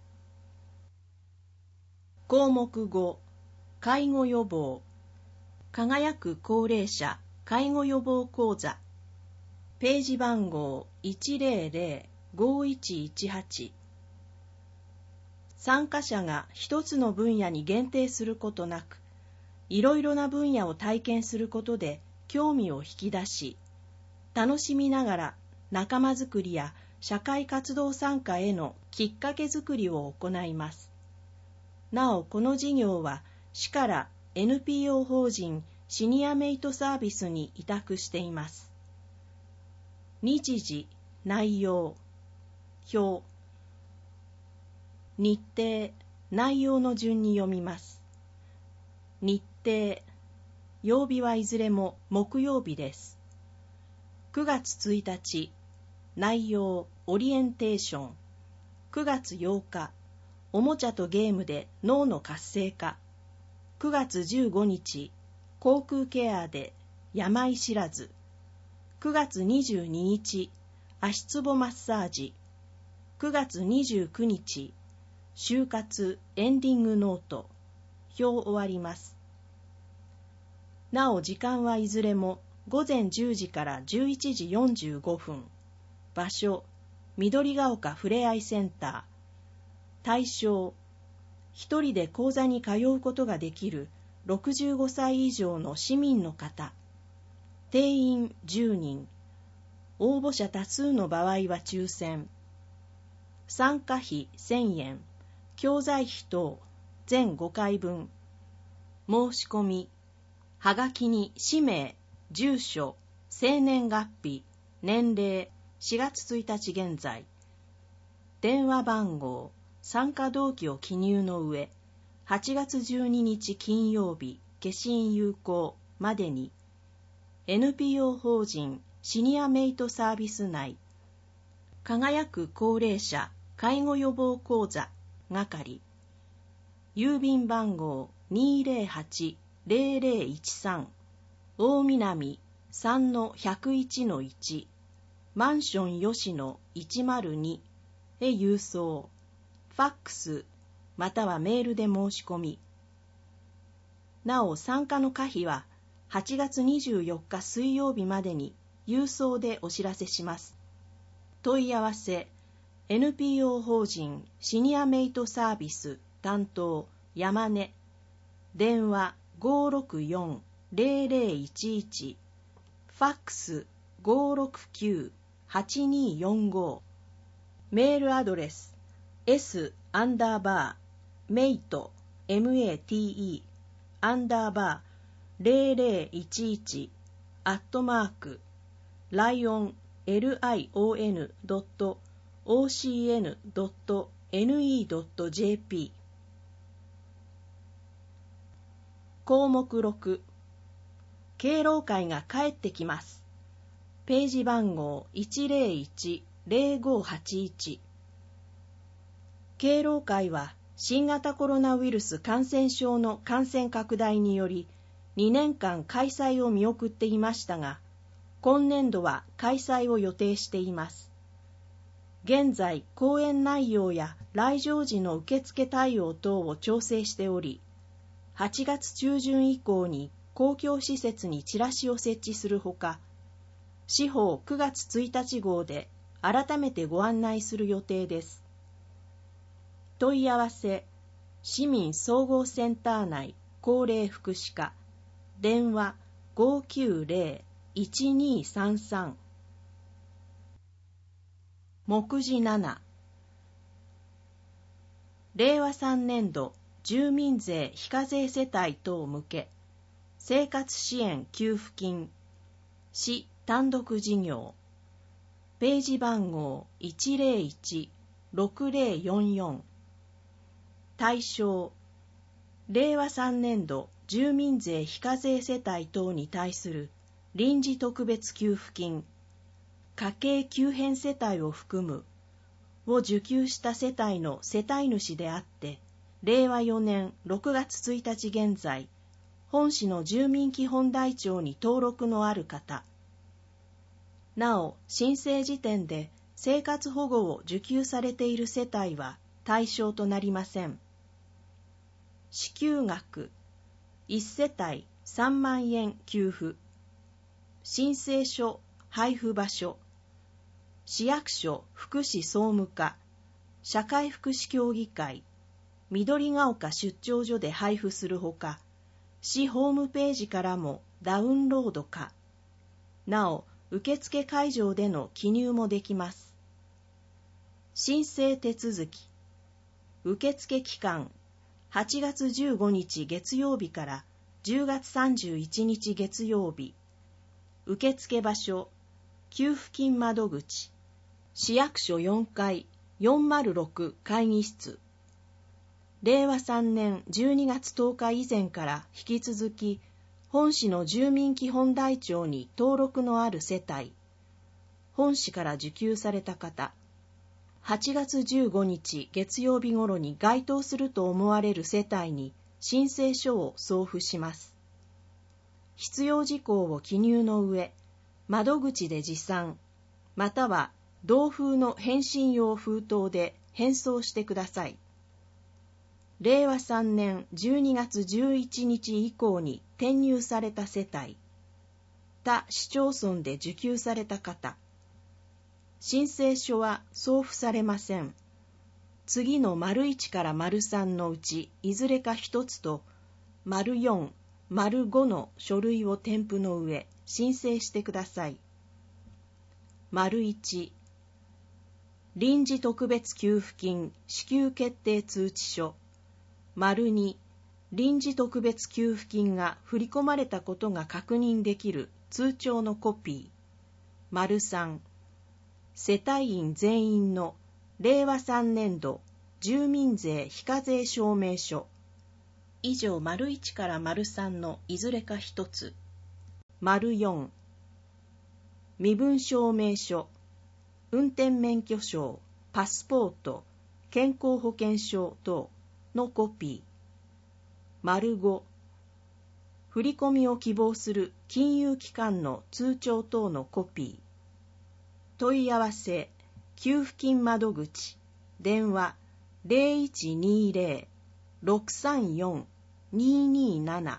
項目ご、介護予防。輝く高齢者介護予防講座。ページ番号 いちぜろぜろ ごいちいちはち。参加者が一つの分野に限定することなく、いろいろな分野を体験することで興味を引き出し、楽しみながら仲間づくりや社会活動参加へのきっかけづくりを行います。なお、この事業は市から エヌピーオー 法人シニアメイトサービスに委託しています。日時、内容、表。日程、内容の順に読みます。日程、曜日はいずれも木曜日です。くがつついたち、内容、オリエンテーション。くがつようか、 おもちゃとゲームで脳の活性化。くがつじゅうごにち、口腔ケアで病知らず。くがつにじゅうににち、足つぼマッサージ。くがつにじゅうくにち、就活エンディングノート。表終わります。なお時間はいずれもごぜんじゅうじからじゅういちじよんじゅうごふん。場所、緑が丘ふれあいセンター。対象、一人で講座に通うことができるろくじゅうごさい以上の市民の方。定員じゅうにん。応募者多数の場合は抽選。参加費せんえん。教材費等全ごかいぶん。申し込み。はがきに氏名、住所、生年月日、年齢、しがつついたち現在。電話番号、参加動機を記入の上、はちがつじゅうににち金曜日、消印有効までに、エヌピーオー 法人シニアメイトサービス内、輝く高齢者介護予防講座係、郵便番号 にーぜろはちーぜろぜろいちさん 大南 さんのひゃくいちのいち マンション吉野いちまるにへ郵送、ファックスまたはメールで申し込み。なお参加の可否ははちがつにじゅうよっか水曜日までに郵送でお知らせします。問い合わせ エヌピーオー 法人シニアメイトサービス担当山根、電話 ごーろくよんぜろぜろいちいち、ファックス ごーろくきゅうはちにーよんご、メールアドレス s アンダーバーメイト mate アンダーバーぜろぜろいちいちアットマークライオン lion ドット オーシーエヌ ドット ネット ドット ジェーピー。 項目ろく、敬老会が帰ってきます。ページ番号いちぜろいちぜろごはちいち。敬老会は新型コロナウイルス感染症の感染拡大によりにねんかん開催を見送っていましたが、今年度は開催を予定しています。現在、講演内容や来場時の受付対応等を調整しており、はちがつちゅうじゅん以降に公共施設にチラシを設置するほか、司法くがつついたち号で改めてご案内する予定です。問い合わせ、市民総合センター内高齢福祉課、電話 ごーきゅうぜろいちにーさんさん。目次なな、れいわさんねんど住民税非課税世帯等向け生活支援給付金市単独事業、ページ番号いちぜろいちろくぜろよんよん。対象、れいわさんねんど住民税非課税世帯等に対する臨時特別給付金、家計急変世帯を含むを受給した世帯の世帯主であって、れいわよねんろくがつついたち現在、本市の住民基本台帳に登録のある方、なお申請時点で生活保護を受給されている世帯は対象となりません。支給額、いち世帯さんまんえん給付。申請書、配布場所、市役所福祉総務課、社会福祉協議会、緑が丘出張所で配布するほか、市ホームページからもダウンロードか。なお、受付会場での記入もできます。申請手続き、受付期間、はちがつじゅうごにち月曜日からじゅうがつさんじゅういちにち月曜日。受付場所、給付金窓口、市役所よんかいよんまるろく会議室。れいわさんねんじゅうにがつとおか以前から引き続き、本市の住民基本台帳に登録のある世帯、本市から受給された方、 はちがつじゅうごにち月曜日頃に該当すると思われる世帯に申請書を送付します。必要事項を記入の上、窓口で持参、または同封の返信用封筒で返送してください。れいわさんねんじゅうにがつじゅういちにち以降に転入された世帯、他市町村で受給された方、申請書は送付されません。次の丸いちから丸さんのうちいずれか一つと丸よん、丸ごの書類を添付の上申請してください。丸いち、臨時特別給付金支給決定通知書。丸に、臨時特別給付金が振り込まれたことが確認できる通帳のコピー。丸さん、世帯員全員のれいわさんねんど住民税非課税証明書。以上丸いちから丸さんのいずれか一つ。丸よん、身分証明書、運転免許証、パスポート、健康保険証等のコピー。丸ご、振り込みを希望する金融機関の通帳等のコピー。問い合わせ、給付金窓口、電話ゼロいちにゼロ ろくさんよん にになな。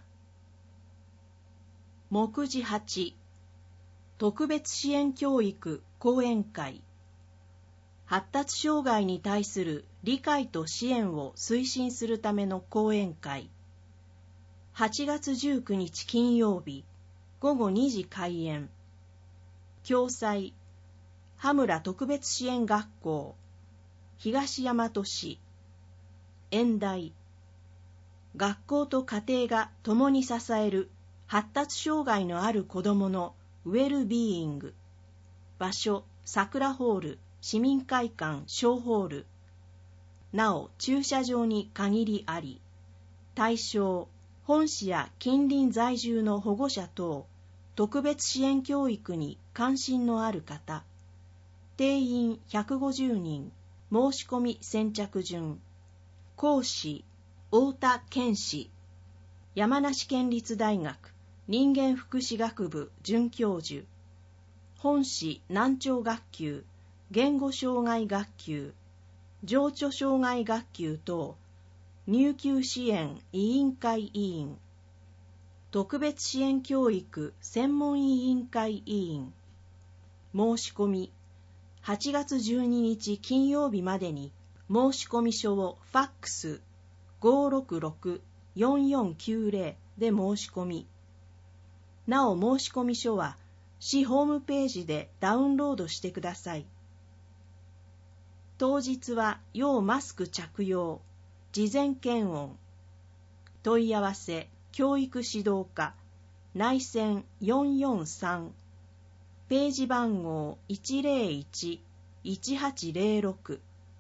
目次はち、特別支援教育講演会。発達障害に対する理解と支援を推進するための講演会。はちがつじゅうくにち金曜日、ごごにじ開演。共催、羽村特別支援学校、東大和市。演題、学校と家庭が共に支える発達障害のある子どものウェルビーイング。場所、桜ホール、市民会館小ホール。なお駐車場に限りあり。対象、本市や近隣在住の保護者等、特別支援教育に関心のある方。定員ひゃくごじゅうにん。申し込み先着順。講師、太田健氏。山梨県立大学人間福祉学部准教授。本市難聴学級、言語障害学級、情緒障害学級等、入給支援委員会委員、特別支援教育専門委員会委員。申し込み、はちがつじゅうににち金曜日までに申し込み書をファックス ごーろくろく よんよんきゅうゼロ で申し込み、なお申し込み書は市ホームページでダウンロードしてください。当日は要マスク着用、事前検温。問い合わせ、教育指導課、内線よんよんさん、ページ番号 いちゼロいち いちはちゼロろく。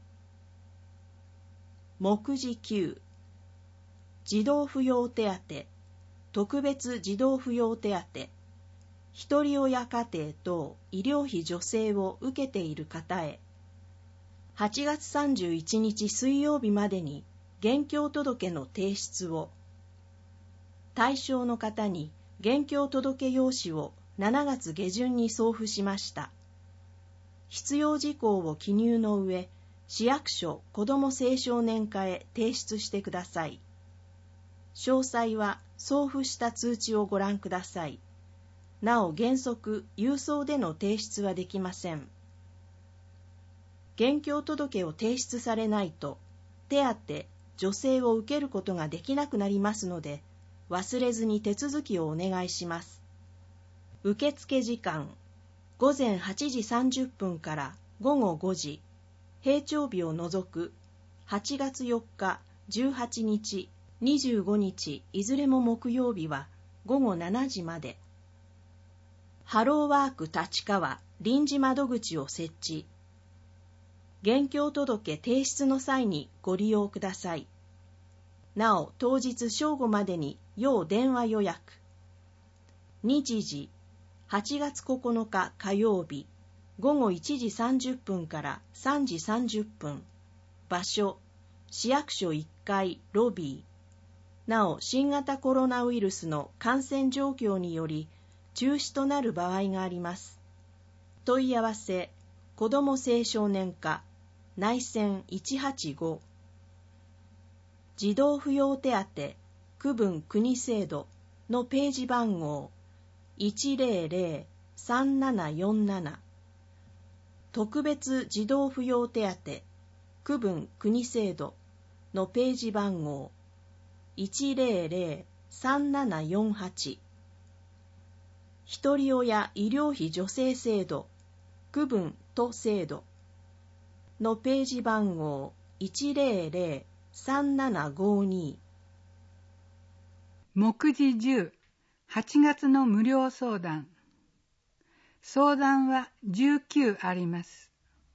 目次きゅう、児童扶養手当、特別児童扶養手当、ひとり親家庭等医療費助成を受けている方へ、はちがつさんじゅういちにち水曜日までに現況届の提出を。対象の方に現況届用紙をしちがつげじゅんに送付しました。必要事項を記入の上、市役所子ども青少年課へ提出してください。詳細は送付した通知をご覧ください。なお原則、郵送での提出はできません。現況届を提出されないと、手当、助成を受けることができなくなりますので、忘れずに手続きをお願いします。受付時間、ごぜんはちじさんじゅっぷんからごごごじ、平常日を除くはちがつよっか、じゅうはちにち、にじゅうごにちいずれも木曜日はごごしちじまで。ハローワーク立川臨時窓口を設置。現況届提出の際にご利用ください。なお、当日正午までに要電話予約。日時、はちがつここのか火曜日、 ごごいちじさんじゅっぷんからさんじさんじゅっぷん。場所、市役所いっかいロビー。なお、新型コロナウイルスの感染状況により中止となる場合があります。問い合わせ、子ども青少年課、内線いちはちご。児童扶養手当、区分国制度のページ番号いちゼロゼロ さんななよんなな。特別児童扶養手当、区分国制度のページ番号いちゼロゼロ さんななよんはち。ひとり親医療費助成制度、区分都制度のページ番号いちゼロゼロ さんななごに。 目次じゅう、はちがつの無料相談。相談はじゅうきゅうあります。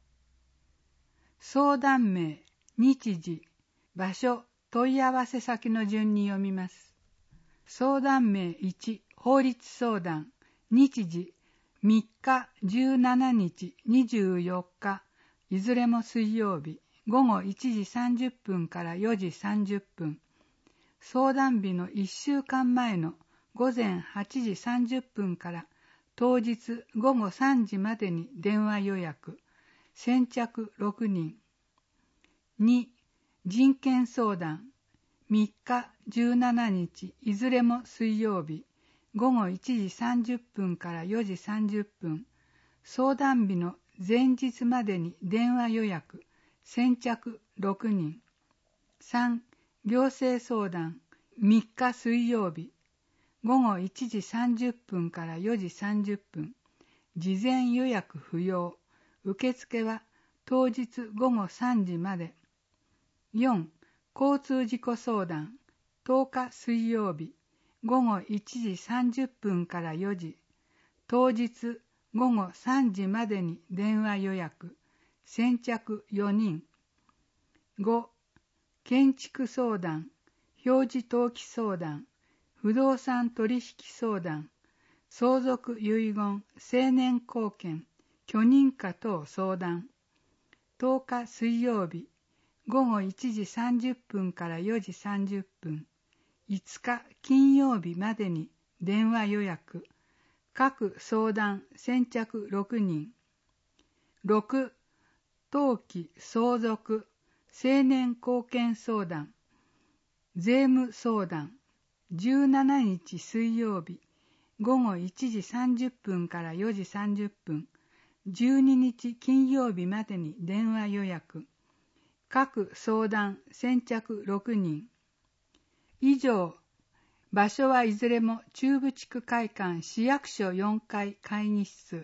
相談名、日時、場所、問い合わせ先の順に読みます。相談名いち、法律相談。日時、みっか、じゅうしちにち、にじゅうよっか、いずれも水曜日、ごごいちじさんじゅっぷんからよじさんじゅっぷん。相談日のいっしゅうかんまえのごぜんはちじさんじゅっぷんから当日ごごさんじまでに電話予約。先着ろくにん。に、人権相談。みっか、じゅうしちにち、いずれも水曜日、ごごいちじさんじゅっぷんからよじさんじゅっぷん。相談日の前日までに電話予約。先着ろくにん。さん、行政相談。みっか水曜日、ごごいちじさんじゅっぷんからよじさんじゅっぷん。事前予約不要。受付は当日ごごさんじまで。よん、交通事故相談。とおか水曜日、ごごいちじさんじゅっぷんからよじ。当日ごごさんじまでに電話予約。先着よにん。ご、建築相談。表示登記相談。不動産取引相談。相続遺言、成年後見、許認可等相談。とおか水曜日、ごごいちじさんじゅっぷんからよじさんじゅっぷん。いつか金曜日までに電話予約。各相談先着ろくにん。ろく、登記相続、成年後見相談。税務相談。じゅうしちにち水曜日、ごごいちじさんじゅっぷんからよじさんじゅっぷん。じゅうににち金曜日までに電話予約。各相談先着ろくにん。以上、場所はいずれも中部地区会館市役所よんかい会議室。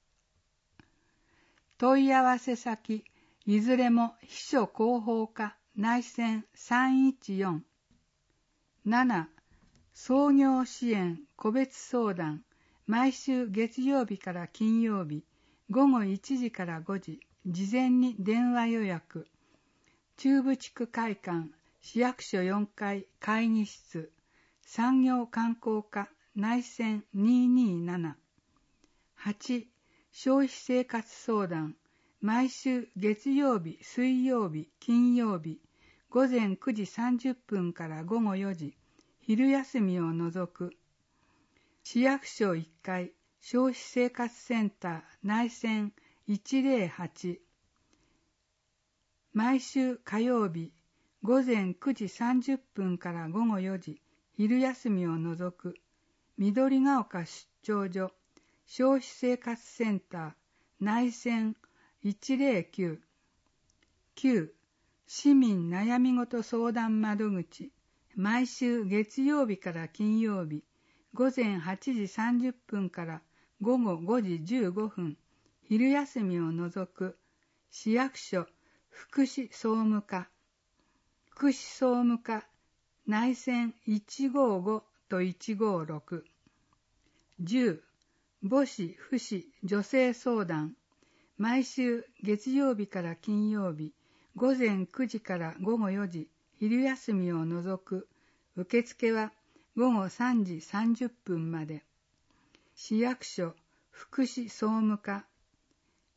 問い合わせ先、いずれも秘書広報課内線さんいちよん。なな、創業支援個別相談。毎週月曜日から金曜日、ごごいちじからごじ、事前に電話予約。中部地区会館市役所よんかい会議室。産業観光課内線にになな。はち、消費生活相談。毎週月曜日、水曜日、金曜日、ごぜんくじさんじゅっぷんからごごよじ、昼休みを除く。市役所いっかい消費生活センター内線いちゼロはち。毎週火曜日、ごぜんくじさんじゅっぷんからごごよじ、昼休みを除く。緑が丘出張所消費生活センター内線いちゼロきゅう。きゅう、市民悩み事相談窓口。毎週月曜日から金曜日、ごぜんはちじさんじゅっぷんからごごごじじゅうごふん、昼休みを除く。市役所福祉総務課。福祉総務課内線いちごごといちごろく。じゅう、母子父子女性相談。毎週月曜日から金曜日、ごぜんくじからごごよじ、昼休みを除く。受付はごごさんじさんじゅっぷんまで。市役所福祉総務課。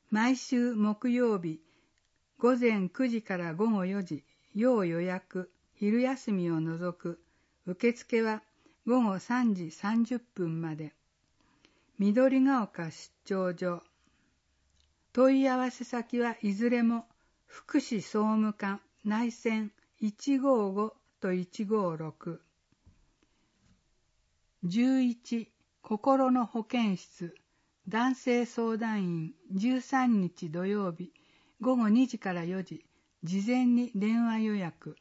毎週木曜日、午前くじから午後よじ、要予約、昼休みを除く。受付は午後さんじさんじゅっぷんまで。緑が丘出張所。問い合わせ先はいずれも福祉総務課内線いちごごといちごろく。じゅういち心の保健室男性相談員じゅうさんにち土曜日午後にじからよじ、事前に電話予約。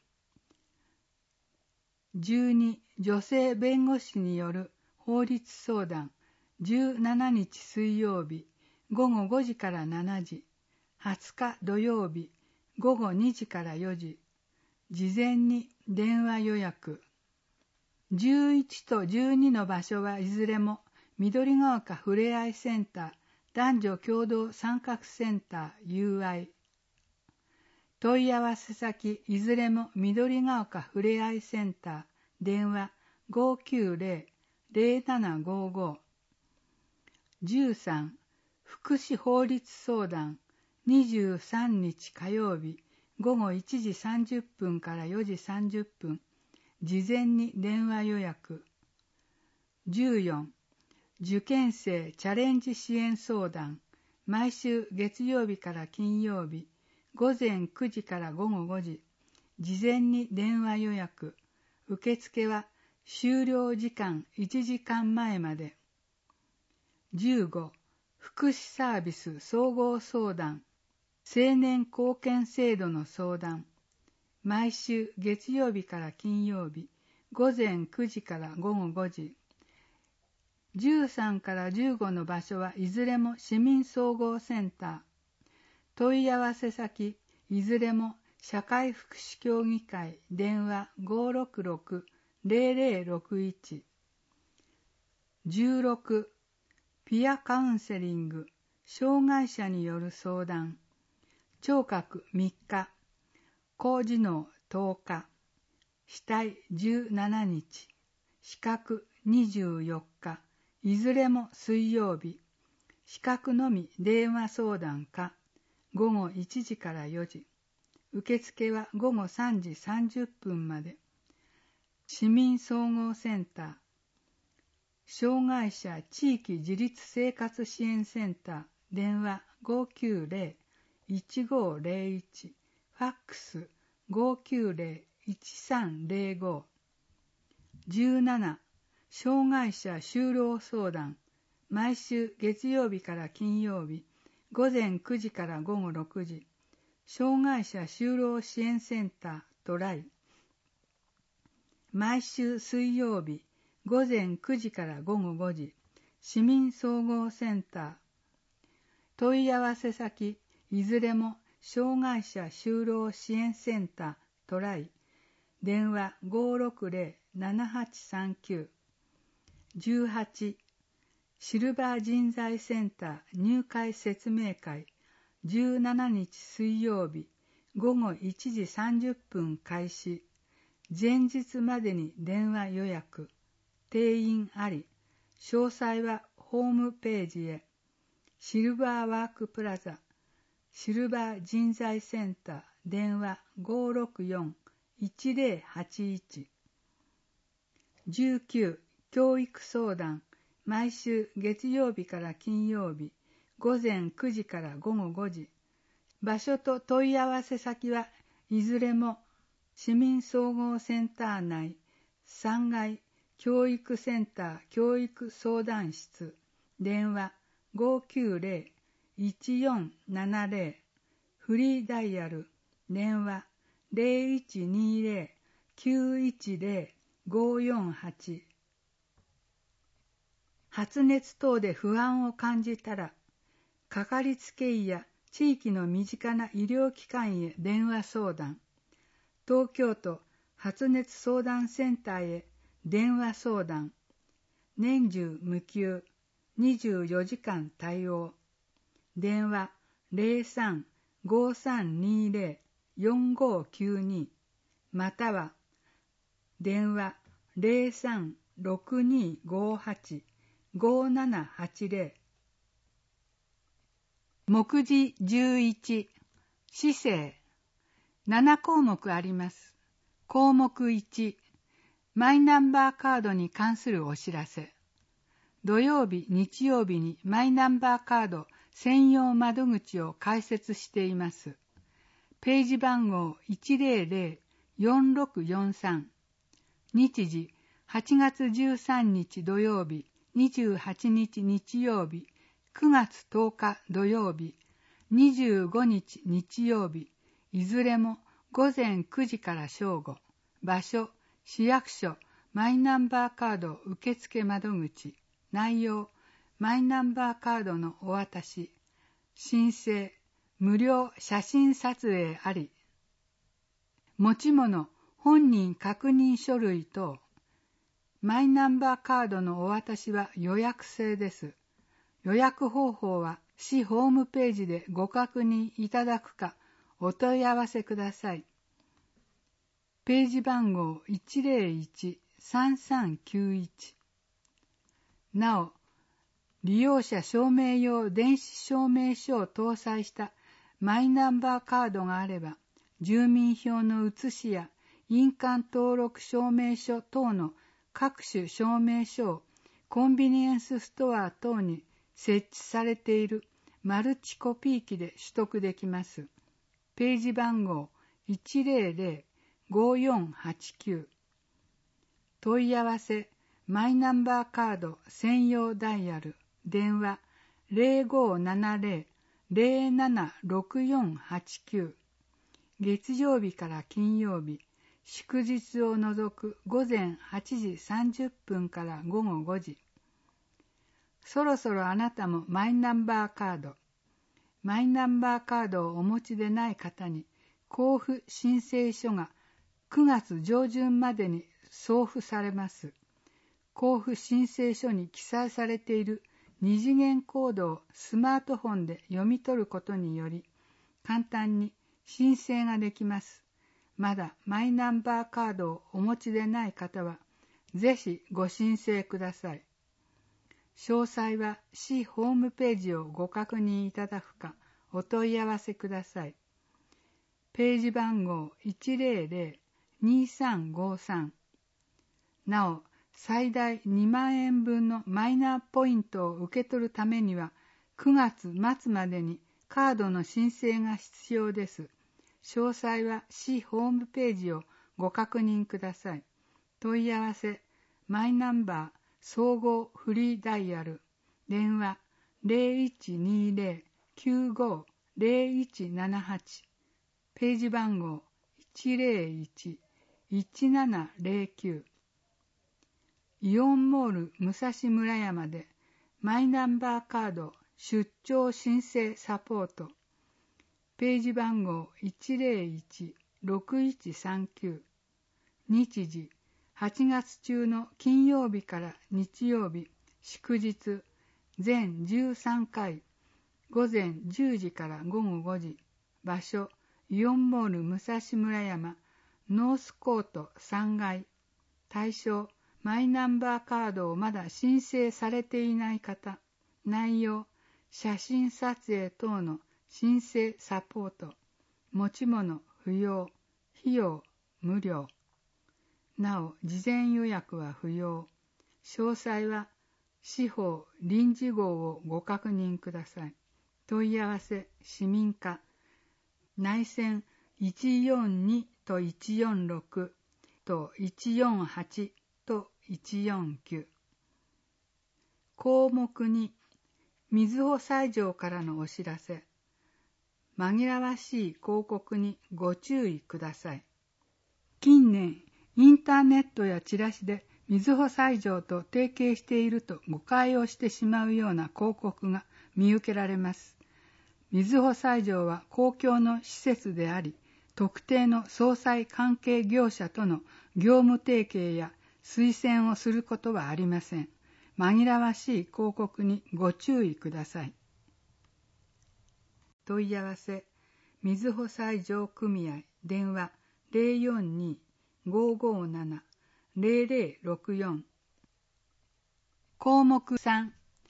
じゅうに女性弁護士による法律相談じゅうしちにち水曜日午後ごじからしちじ、はつか土曜日午後にじからよじ、事前に電話予約。じゅういちとじゅうにの場所はいずれも緑が丘ふれあいセンター男女共同参画センター ユーアイ。問い合わせ先いずれも緑が丘ふれあいセンター電話 ごきゅうぜろ ぜろななごご。じゅうさん福祉法律相談にじゅうさんにち火曜日午後いちじさんじゅっぷんからよじさんじゅっぷん、事前に電話予約。じゅうよん受験生チャレンジ支援相談毎週月曜日から金曜日午前くじから午後ごじ、事前に電話予約。受付は終了時間いちじかんまえまで。じゅうご福祉サービス総合相談青年貢献制度の相談毎週月曜日から金曜日午前くじから午後ごじ。じゅうさんからじゅうごの場所はいずれも市民総合センター。問い合わせ先いずれも社会福祉協議会電話 ごろくろく ぜろぜろろくいち。じゅうろくピアカウンセリング障害者による相談聴覚みっか、高次脳とおか、死体じゅうしちにち、視覚にじゅうよっか、いずれも水曜日、視覚のみ電話相談か、午後いちじからよじ、受付は午後さんじさんじゅっぷんまで。市民総合センター、障害者地域自立生活支援センター、電話 ごきゅうぜろ いちごぜろいち、ファックス ごきゅうぜろ いちさんぜろご。じゅうなな障害者就労相談毎週月曜日から金曜日午前くじから午後ろくじ、障害者就労支援センタートライ。毎週水曜日午前くじから午後ごじ、市民総合センター。問い合わせ先いずれも障害者就労支援センタートライ。電話 ごろくぜろ ななはちさんきゅう。じゅうはちシルバー人材センター入会説明会じゅうしちにち水曜日午後いちじさんじゅっぷん開始。前日までに電話予約。定員あり。詳細はホームページへ。シルバーワークプラザシルバー人材センター電話 ごろくよん いちぜろはちいち。じゅうきゅう教育相談毎週月曜日から金曜日午前くじから午後ごじ。場所と問い合わせ先はいずれも市民総合センター内さんがい教育センター教育相談室電話 ごきゅうぜろ いちよんななぜろ。フリーダイヤル電話 ぜろいちにぜろ きゅういちぜろ ごよんはち。発熱等で不安を感じたらかかりつけ医や地域の身近な医療機関へ電話相談。東京都発熱相談センターへ電話相談。年中無休にじゅうよじかん対応。電話 ぜろさん ごさんにぜろ よんごきゅうに または電話 ぜろさん ろくにごはち ごななはちぜろ。 目次じゅういち、市政。なな項目あります。項目いち、マイナンバーカードに関するお知らせ。土曜日、日曜日にマイナンバーカード専用窓口を開設しています。ページ番号 いちまるまるよんろくよんさん。日時はちがつじゅうさんにち土曜日、にじゅうはちにち日曜日、くがつとおか土曜日、にじゅうごにち日曜日、いずれもごぜんくじから正午。場所、市役所マイナンバーカード受付窓口。内容、マイナンバーカードのお渡し。申請、無料写真撮影あり。持ち物、本人確認書類等。マイナンバーカードのお渡しは予約制です。予約方法は市ホームページでご確認いただくかお問い合わせください。ページ番号 いちまるいち さんさんきゅういち。なお、利用者証明用電子証明書を搭載したマイナンバーカードがあれば、住民票の写しや印鑑登録証明書等の各種証明書をコンビニエンスストア等に設置されているマルチコピー機で取得できます。ページ番号 いちまるまるごよんはちきゅう。問い合わせマイナンバーカード専用ダイヤル電話 ゼロごななゼロ ゼロななろくよんはちきゅう。月曜日から金曜日、祝日を除くごぜんはちじさんじゅっぷんからごごごじ。そろそろあなたもマイナンバーカード。マイナンバーカードをお持ちでない方に交付申請書がくがつ上旬までに送付されます。交付申請書に記載されている二次元コードをスマートフォンで読み取ることにより、簡単に申請ができます。まだマイナンバーカードをお持ちでない方は、ぜひご申請ください。詳細は市ホームページをご確認いただくか、お問い合わせください。ページ番号 いちまるまるにさんごさん。なお、最大にまんえんぶんのマイナーポイントを受け取るためには、くがつまつまでにカードの申請が必要です。詳細は市ホームページをご確認ください。問い合わせ、マイナンバー総合フリーダイヤル、電話 ゼロいちにゼロ きゅうご ゼロいちななはち、ページ番号 いちまるいち いちななゼロきゅう。イオンモール武蔵村山でマイナンバーカード出張申請サポート。ページ番号 いちまるいち ろくいちさんきゅう。日時はちがつ中の金曜日から日曜日、祝日、全じゅうさんかい、ごぜんじゅうじからごごごじ。場所、イオンモール武蔵村山、ノースコートさんがい。対象、マイナンバーカードをまだ申請されていない方。内容、写真撮影等の申請サポート。持ち物不要。費用無料。なお、事前予約は不要。詳細は市法臨時号をご確認ください。問い合わせ、市民課、内線いちよんにといちよんろくといちよんはちといちよんきゅう。項目に、みずほ西条からのお知らせ。紛らわしい広告にご注意ください。近年、インターネットやチラシでみずほ西条と提携していると誤解をしてしまうような広告が見受けられます。みずほ西条は公共の施設であり、特定の総裁関係業者との業務提携や推薦をすることはありません。紛らわしい広告にご注意ください。問い合わせ、みずほ西条組合、電話 ゼロよんに ごごなな ゼロゼロろくよん。項目さん、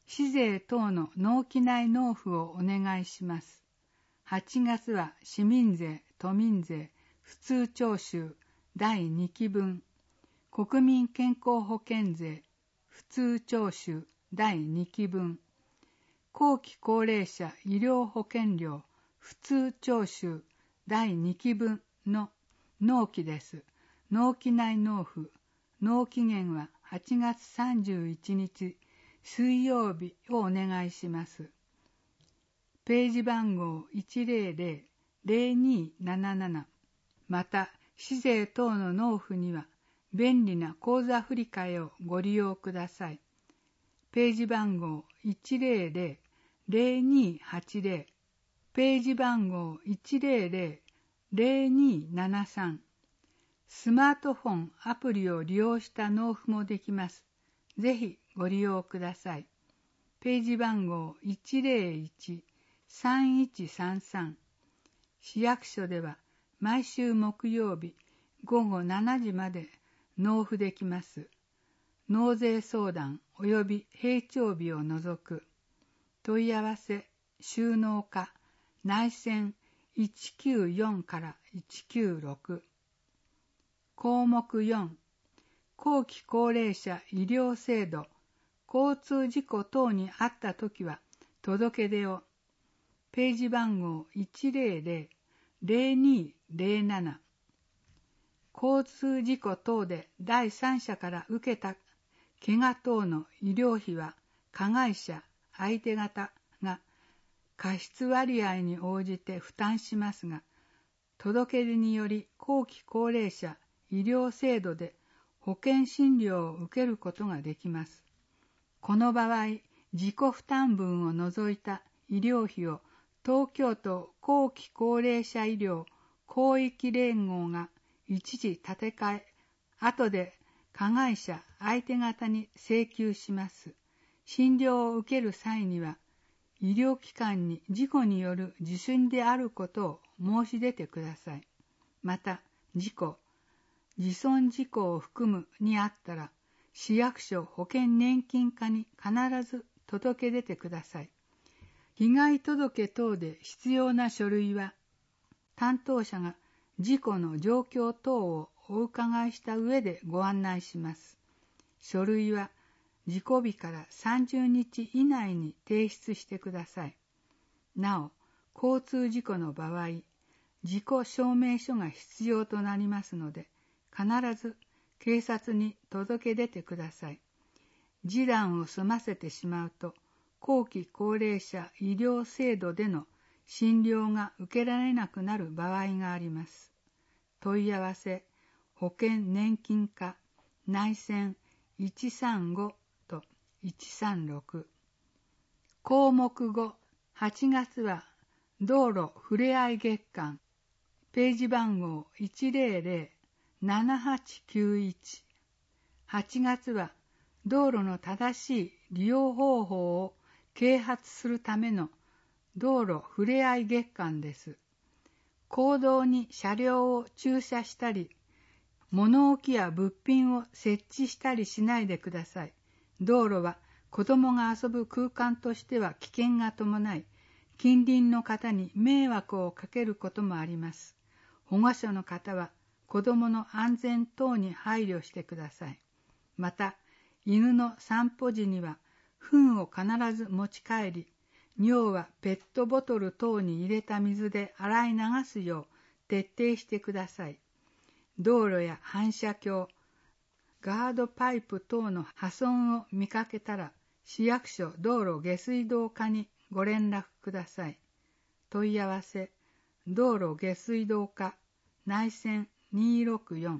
市税等の納期内納付をお願いします。はちがつは市民税、都民税、普通徴収だいにき分、国民健康保険税、普通徴収だいにき分、後期高齢者医療保険料、普通徴収だいにき分の納期です。納期内納付、納期限ははちがつさんじゅういちにち水曜日をお願いします。ページ番号 いちまるまる ゼロにーなななな。また、市税等の納付には便利な口座振替をご利用ください。ページ番号 いちまるまる ゼロにーはちゼロ、ページ番号 いちまるまる ゼロにーななさん。スマートフォンアプリを利用した納付もできます。ぜひご利用ください。ページ番号 いちまるいち さんいちさんさん。市役所では毎週木曜日ごごしちじまで納付できます。納税相談及び閉帳日を除く。問い合わせ、収納課、内線いちきゅうよんからいちきゅうろく。項目よん、後期高齢者医療制度、交通事故等にあったときは届け出を。ページ番号 いちまるまる ゼロにーゼロなな。交通事故等で第三者から受けた怪我等の医療費は加害者、相手方が過失割合に応じて負担しますが、届け出により後期高齢者医療制度で保険診療を受けることができます。この場合、自己負担分を除いた医療費を東京都後期高齢者医療広域連合が一時立て替え、後で加害者相手方に請求します。診療を受ける際には、医療機関に事故による受診であることを申し出てください。また、事故、自損事故を含むにあったら、市役所保険年金課に必ず届け出てください。被害届等で必要な書類は、担当者が事故の状況等をお伺いした上でご案内します。書類は事故日からさんじゅうにち以内に提出してください。なお、交通事故の場合、事故証明書が必要となりますので、必ず警察に届け出てください。示談を済ませてしまうと、後期高齢者医療制度での診療が受けられなくなる場合があります。問い合わせ、保険年金課、内線いちさんごといちさんろく。項目ご、はちがつは道路ふれあい月間、ページ番号 いちまるまる ななはちきゅういち。はちがつは道路の正しい利用方法を啓発するための道路ふれあい月間です。公道に車両を駐車したり、物置や物品を設置したりしないでください。道路は子供が遊ぶ空間としては危険が伴い、近隣の方に迷惑をかけることもあります。保護者の方は子供の安全等に配慮してください。また、犬の散歩時には、糞を必ず持ち帰り、尿はペットボトル等に入れた水で洗い流すよう徹底してください。道路や反射鏡、ガードパイプ等の破損を見かけたら、市役所道路下水道課にご連絡ください。問い合わせ、道路下水道課、内線にーろくよん。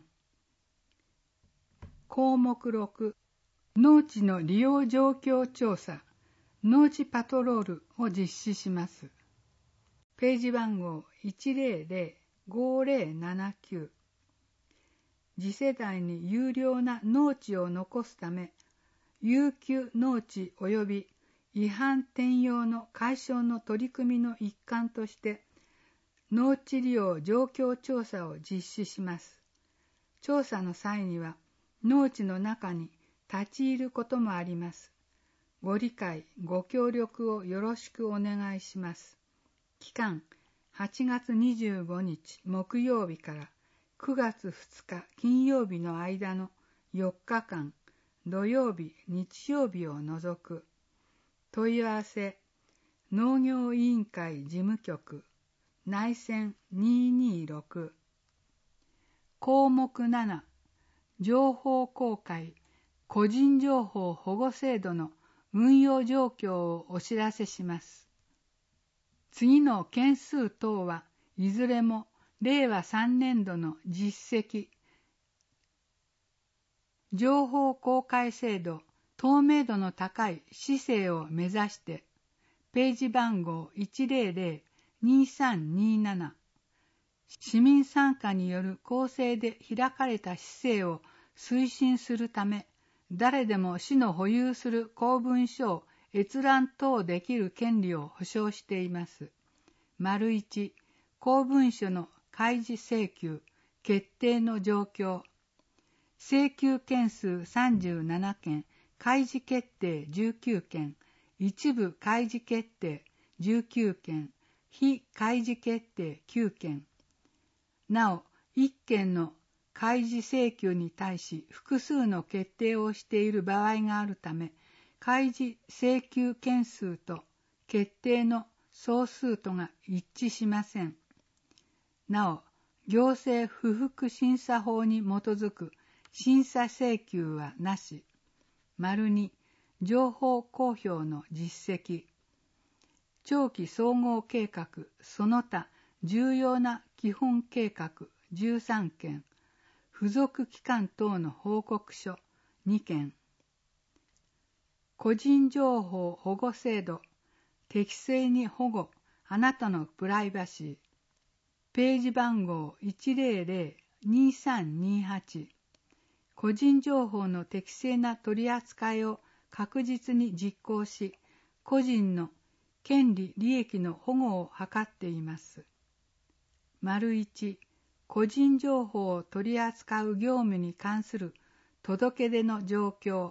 項目ろく、農地の利用状況調査、農地パトロールを実施します。ページ番号 いちまるまる ごまるななきゅう。次世代に有料な農地を残すため、有給農地及び違反転用の解消の取り組みの一環として、農地利用状況調査を実施します。調査の際には、農地の中に立ち入ることもあります。 ご理解、ご協力をよろしくお願いします。期間、はちがつにじゅうごにち木曜日からくがつふつか金曜日の間のよっかかん、土曜日、日曜日を除く。問い合わせ、農業委員会事務局、内線にーにーろく。項目なな、情報公開、個人情報保護制度の運用状況をお知らせします。次の件数等はいずれもれいわさんねんどの実績、情報公開制度、透明度の高い市政を目指して、ページ番号 いちぜろぜろにさんになな、市民参加による公正で開かれた市政を推進するため、誰でも市の保有する公文書を閲覧等できる権利を保障しています。丸いち、公文書の開示請求、決定の状況。請求件数さんじゅうななけん、開示決定じゅうきゅうけん、一部開示決定じゅうきゅうけん、非開示決定きゅうけん。なお、いっけんの開示請求に対し複数の決定をしている場合があるため、開示請求件数と決定の総数とが一致しません。なお、行政不服審査法に基づく審査請求はなし。丸に、情報公表の実績。長期総合計画、その他重要な基本計画じゅうさんけん、付属機関等の報告書にけん。個人情報保護制度、適正に保護、あなたのプライバシー。ページ番号 いちぜろぜろにさんにはち。個人情報の適正な取り扱いを確実に実行し、個人の権利・利益の保護を図っています。丸いち、個人情報を取り扱う業務に関する届け出の状況。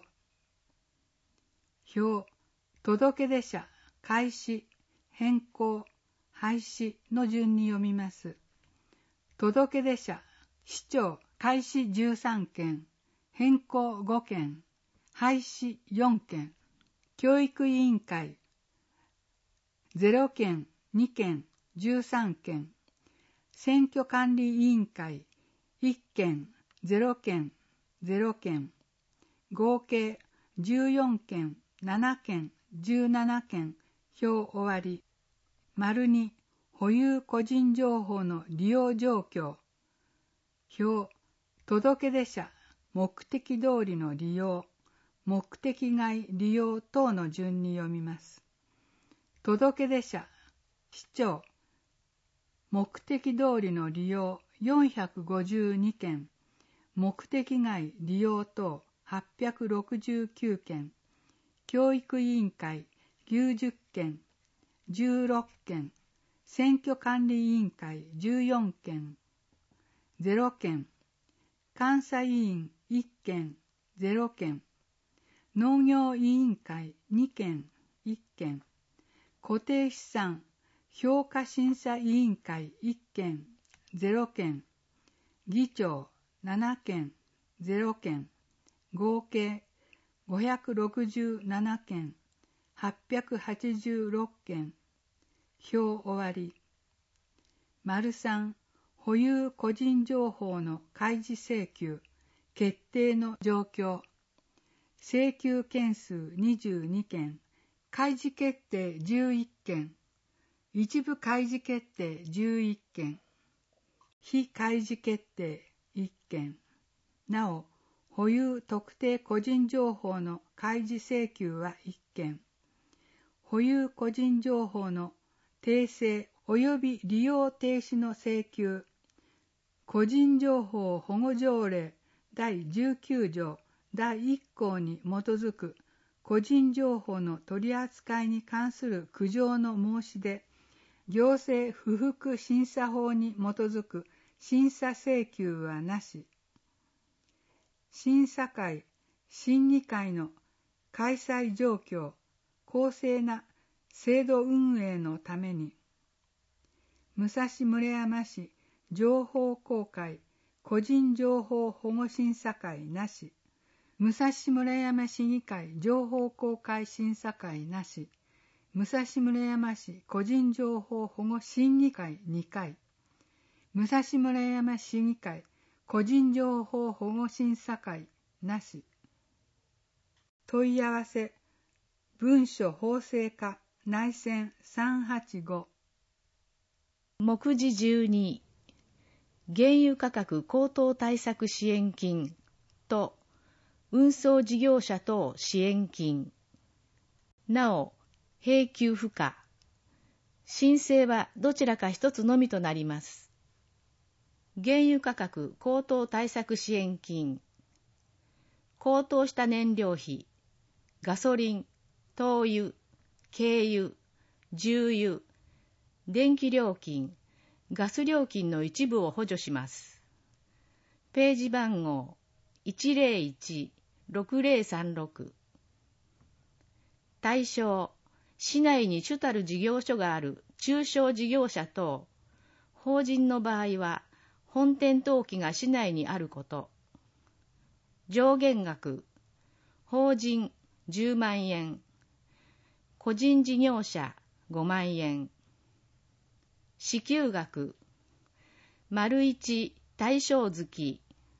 表、届け出者、開始、変更、廃止の順に読みます。届け出者、市長、開始じゅうさんけん、変更ごけん、廃止よんけん、教育委員会、ゼロけん、にけん、じゅうさんけん、選挙管理委員会、いっけん、ゼロけん、ゼロけん、合計じゅうよんけん、ななけん、じゅうななけん、表終わり。丸に、保有個人情報の利用状況。表、届け出者、目的通りの利用、目的外利用等の順に読みます。届け出者、市長、目的通りの利用よんひゃくごじゅうにけん、目的外利用等はっぴゃくろくじゅうきゅうけん、教育委員会きゅうじゅっけん、じゅうろっけん、選挙管理委員会じゅうよんけん、ゼロけん、監査委員いっけん、ゼロけん、農業委員会にけん、いっけん、固定資産評価審査委員会いっけん、ゼロけん、議長ななけん、ゼロけん、合計ごひゃくろくじゅうななけん、はっぴゃくはちじゅうろっけん、表終わり。丸さん、保有個人情報の開示請求、決定の状況。請求件数にじゅうにけん、開示決定じゅういっけん、一部開示決定じゅういっけん、非開示決定いっけん。なお、保有特定個人情報の開示請求はいっけん。保有個人情報の訂正及び利用停止の請求。個人情報保護条例だいじゅうきゅうじょうだいいっこうに基づく個人情報の取り扱いに関する苦情の申し出、行政不服審査法に基づく審査請求はなし。審査会、審議会の開催状況、公正な制度運営のために、武蔵村山市情報公開個人情報保護審査会なし、武蔵村山市議会情報公開審査会なし、武蔵村山市個人情報保護審議会にかい、武蔵村山市議会個人情報保護審査会なし。問い合わせ文書法制課内線さんはちご。 目次じゅうに、原油価格高騰対策支援金と運送事業者等支援金。なお、並給不可。申請はどちらか一つのみとなります。原油価格高騰対策支援金。高騰した燃料費、ガソリン、灯油、軽油、重油、電気料金、ガス料金の一部を補助します。ページ番号 いちまるいち ろくまるさんろく。対象、市内に主たる事業所がある中小事業者等、法人の場合は本店登記が市内にあること。上限額、法人じゅうまんえん、個人事業者ごまんえん。支給額、丸一対象月、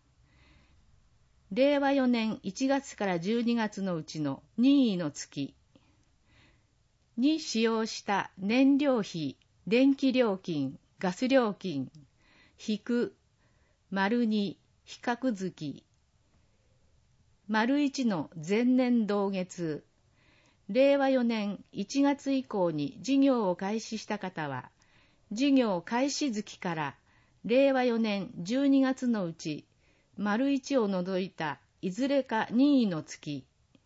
れいわよねんいちがつからじゅうにがつのうちの任意の月に使用した燃料費、電気料金、ガス料金、引く、丸に比較月、丸一の前年同月、れいわよねんいちがつ以降に事業を開始した方は、事業開始月かられいわよねんじゅうにがつのうち、丸一を除いたいずれか任意の月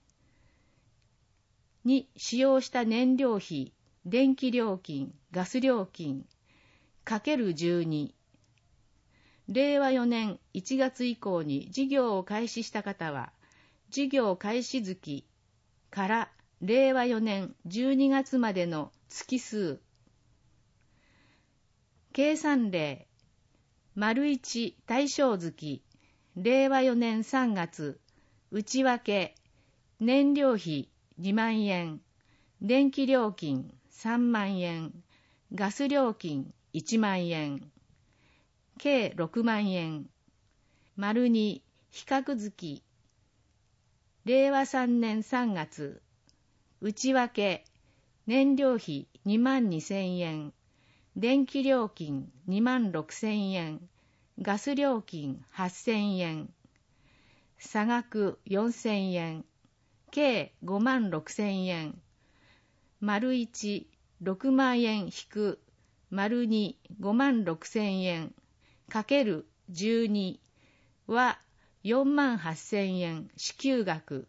に使用した燃料費、電気料金、ガス料金、かけるじゅうに。れいわよねんいちがつ以降に事業を開始した方は、事業開始月かられいわよねんじゅうにがつまでの月数。計算例、丸一対象月、れいわよねんさんがつ、内訳、燃料費にまんえん、電気料金さんまんえん、ガス料金いちまんえん、計ろくまんえん。丸に比較月、れいわさんねんさんがつ、内訳、燃料費にまんにせんえん、電気料金にまんろくせんえん、ガス料金はっせんえん、差額よんせんえん、計ごまんろくせんえん。丸一、ろくまんえん引く、丸二、ごまんろくせんえん、かけるじゅうにはよんまんはっせんえん支給額。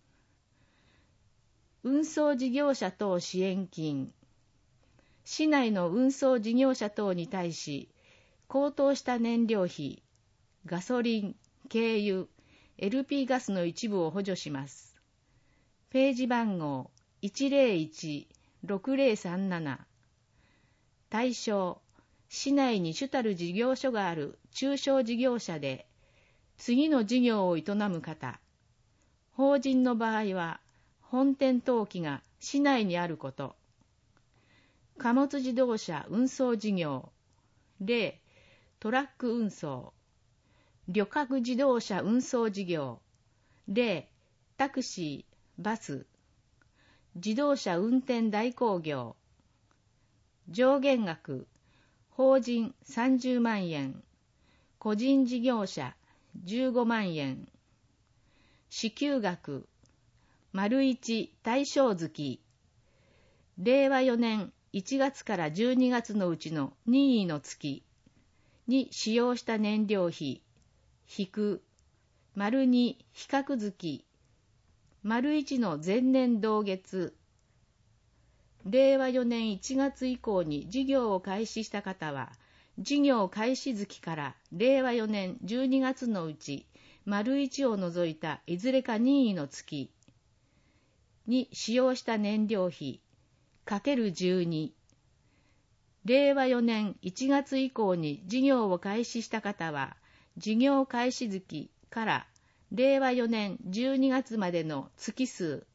運送事業者等支援金。市内の運送事業者等に対し、高騰した燃料費、ガソリン、軽油、エルピー ガスの一部を補助します。ページ番号 いちまるいち ろくまるさんなな。対象、市内に主たる事業所がある中小事業者で、次の事業を営む方。法人の場合は、本店登記が市内にあること。貨物自動車運送事業、例、トラック運送、旅客自動車運送事業、例、タクシー、バス、自動車運転代行業、上限額、法人さんじゅうまんえん、個人事業者じゅうごまんえん、支給額、丸一対象月、れいわよねんいちがつからじゅうにがつのうちの任意の月に使用した燃料費、引く、丸に比較月、丸一の前年同月、れいわよねんいちがつ以降に事業を開始した方は、事業開始月かられいわよねんじゅうにがつのうち、丸一を除いたいずれか任意の月、 に使用した燃料費かけるじゅうに、れいわよねんいちがつ以降に事業を開始した方は、事業開始月かられいわよねんじゅうにがつまでの月数。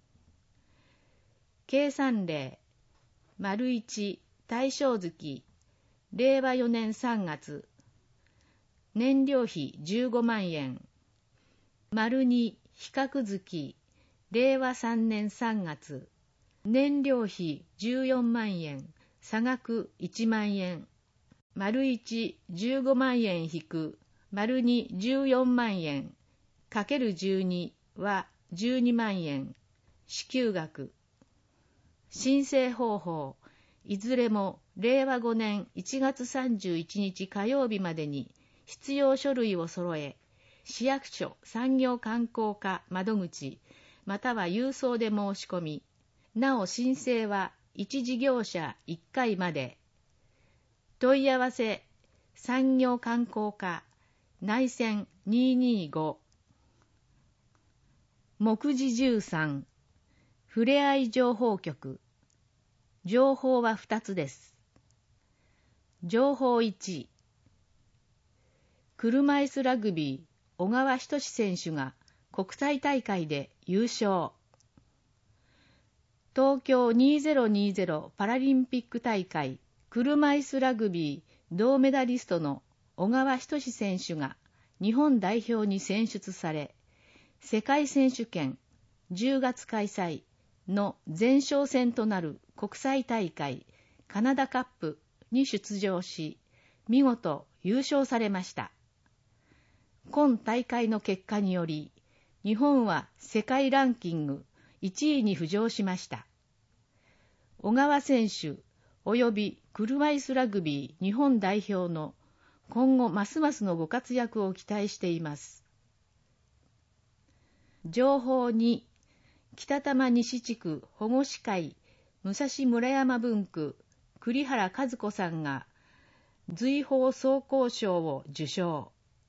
計算例、丸いち対象月、れいわよねんさんがつ、燃料費じゅうごまんえん、丸に比較月、れいわさんねんさんがつ、燃料費じゅうよんまんえん、差額いちまんえん、丸いち、じゅうごまんえん引く、丸にじゅうよんまんえん、かけるじゅうにはじゅうにまんえん、支給額。申請方法、いずれもれいわごねんいちがつさんじゅういちにち火曜日までに必要書類を揃え、市役所産業観光課窓口、または郵送で申し込み、なお申請はいち事業者いっかいまで。問い合わせ、産業観光課、内線にーにーご。目次じゅうさん、ふれあい情報局。情報はふたつです。情報いち、車椅子ラグビー小川仁志選手が国際大会で優勝。東京にせんにじゅうパラリンピック大会車椅子ラグビー銅メダリストの小川仁志選手が日本代表に選出され、世界選手権じゅうがつ開催の前哨戦となる国際大会カナダカップに出場し、見事優勝されました。今大会の結果により、日本は世界ランキングいちいに浮上しました。小川選手及び車椅子ラグビー日本代表の今後ますますのご活躍を期待しています。情報に、北多摩西地区保護司会武蔵村山分区栗原和子さんが随宝装甲賞を受賞。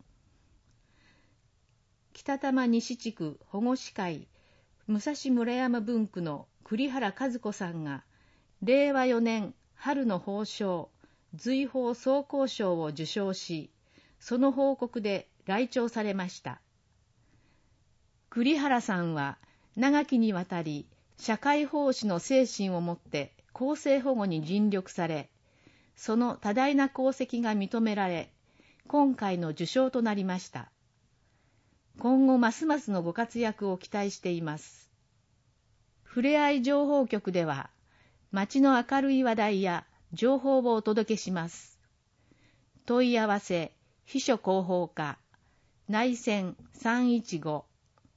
北多摩西地区保護司会武蔵村山分区の栗原和子さんがれいわよねん春の褒章随宝装甲賞を受賞し、その報告で来庁されました。栗原さんは長きにわたり社会奉仕の精神をもって公正保護に尽力され、その多大な功績が認められ、今回の受賞となりました。今後ますますのご活躍を期待しています。ふれあい情報局では、町の明るい話題や情報をお届けします。問い合わせ、秘書広報課、内線さんいちご。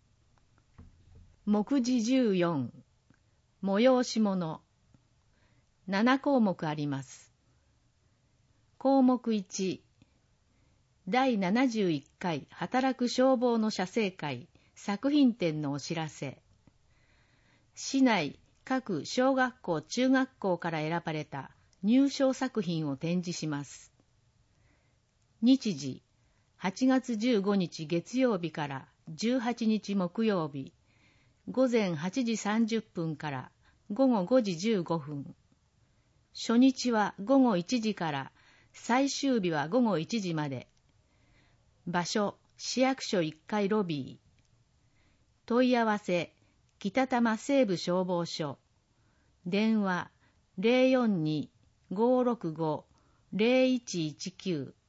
目次じゅうよん、催し物。ななこうもくあります。項目いち、だいななじゅういっかい働く消防の写生会作品展のお知らせ。市内各小学校中学校から選ばれた入賞作品を展示します。日時、はちがつじゅうごにち月曜日からじゅうはちにち木曜日、ごぜんはちじさんじゅっぷんからごごごじじゅうごふん。初日はごごいちじから最終日はごごいちじまで。場所、市役所いっかいロビー。問い合わせ、北多摩西部消防署。電話、ぜろよんに ごーろくご ぜろいちいちきゅう。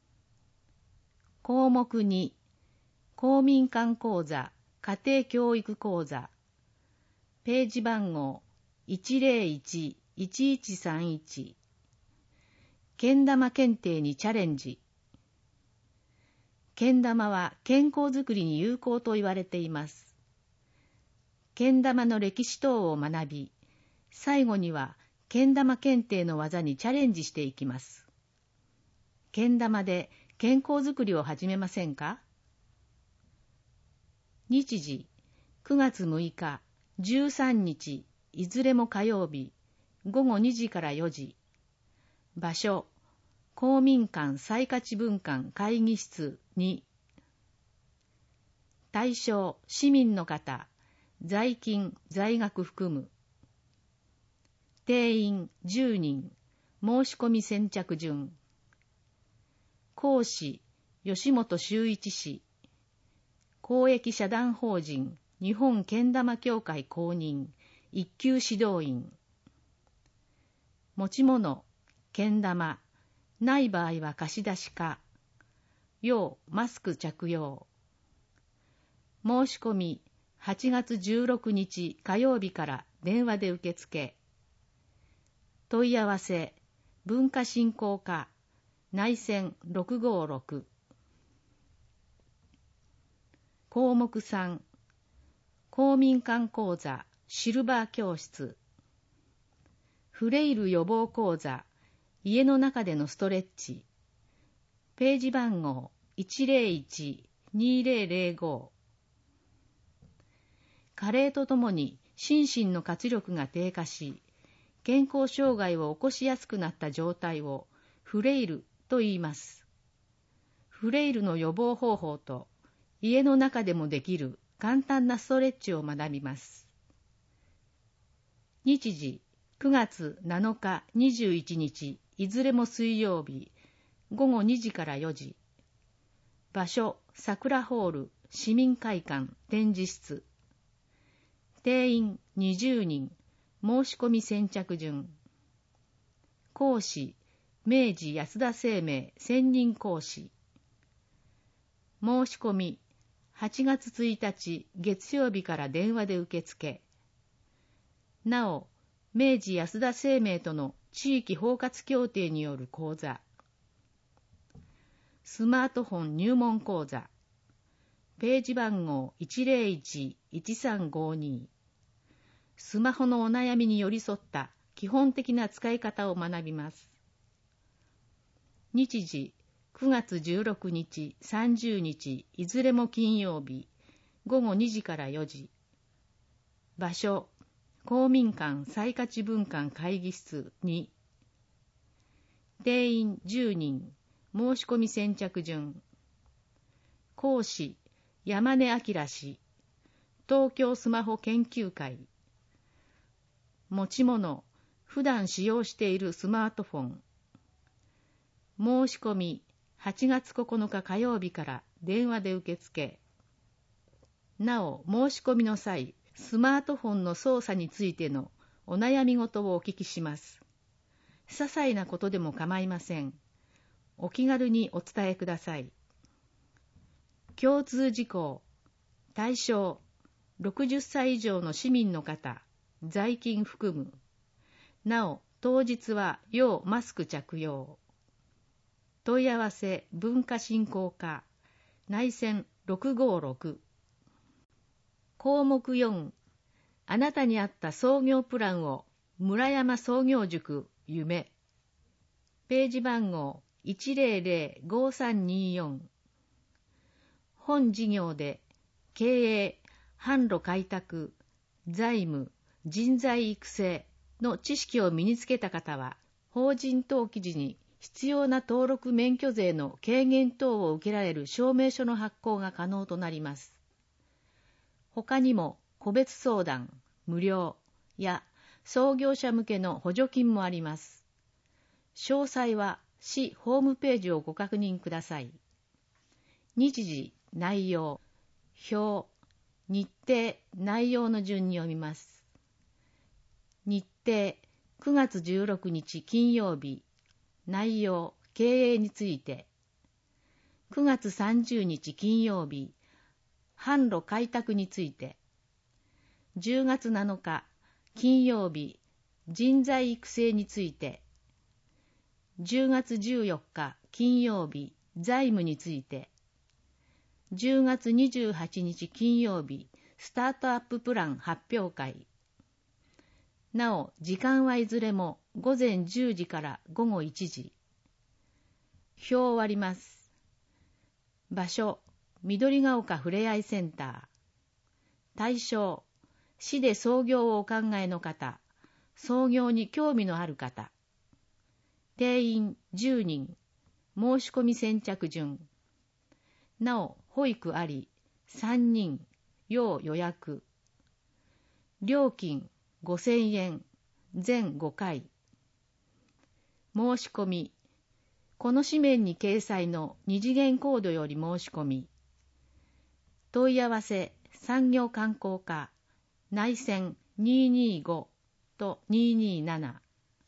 項目に、公民館講座、家庭教育講座。ページ番号、いちぜろいち いちいちさんいち。けん玉検定にチャレンジ。けん玉は健康づくりに有効と言われています。けん玉の歴史等を学び、最後にはけん玉検定の技にチャレンジしていきます。けん玉で健康づくりを始めませんか？日時、くがつむいか、じゅうさんにち、いずれも火曜日、ごごにじからよじ。場所、公民館再価値分館会議室に。対象、市民の方、 在勤在学含む。定員じゅうにん、申し込み先着順。講師吉本修一氏。公益社団法人日本けん玉協会公認一級指導員。持ち物けん玉、ない場合は貸し出しか。要マスク着用。申し込みはちがつじゅうろくにち火曜日から電話で受付。問い合わせ文化振興課内線ろくごろく。項目さん、公民館講座シルバー教室。フレイル予防講座家の中でのストレッチ。ページ番号 いちゼロいち にゼロゼロご。加齢とともに心身の活力が低下し、健康障害を起こしやすくなった状態をフレイルと言います。フレイルの予防方法と家の中でもできる簡単なストレッチを学びます。日時くがつなのか、にじゅういちにち、いずれも水曜日、ごごにじからよじ。場所、桜ホール、市民会館、展示室。定員にじゅうにん、申し込み先着順。講師、明治安田生命専任講師。申し込み、はちがつついたち月曜日から電話で受付。なお、明治安田生命との地域包括協定による講座。スマートフォン入門講座。ページ番号 いちゼロいち いちさんごに。スマホのお悩みに寄り添った基本的な使い方を学びます。日時くがつじゅうろくにち、さんじゅうにち、いずれも金曜日、ごごにじからよじ。場所、公民館再価値分館会議室に。定員じゅうにん、申し込み先着順。講師、山根明氏、東京スマホ研究会。持ち物、普段使用しているスマートフォン。申し込み、はちがつここのか火曜日から電話で受付。なお、申し込みの際、スマートフォンの操作についてのお悩み事をお聞きします。些細なことでも構いません。お気軽にお伝えください。共通事項、対象、ろくじゅっさい以上の市民の方、在勤含む。なお、当日は要マスク着用。問い合わせ文化振興課内線ろくごろく。項目よん、あなたに合った創業プランを村山創業塾夢。ページ番号 いちゼロゼロ ごさんによん。本事業で経営、販路開拓、財務、人材育成の知識を身につけた方は、法人登記時に必要な登録免許税の軽減等を受けられる証明書の発行が可能となります。他にも個別相談、無料や創業者向けの補助金もあります。詳細は市ホームページをご確認ください。日時、内容、表、日程、内容の順に読みます。日程、くがつじゅうろくにち金曜日。内容、経営について。くがつさんじゅうにち金曜日、販路開拓について。じゅうがつなのか金曜日、人材育成について。じゅうがつじゅうよっか金曜日、財務について。じゅうがつにじゅうはちにち金曜日、スタートアッププラン発表会。なお、時間はいずれもごぜんじゅうじからごごいちじ。表を割ります。場所、緑が丘ふれあいセンター。対象、市で創業をお考えの方、創業に興味のある方。定員じゅうにん、申し込み先着順。なお、保育あり、さんにん、要予約。 料金ごせんえん、全ごかい。申し込み、この紙面に掲載の二次元コードより申し込み。問い合わせ産業観光課内線にーにーごとにーにーなな。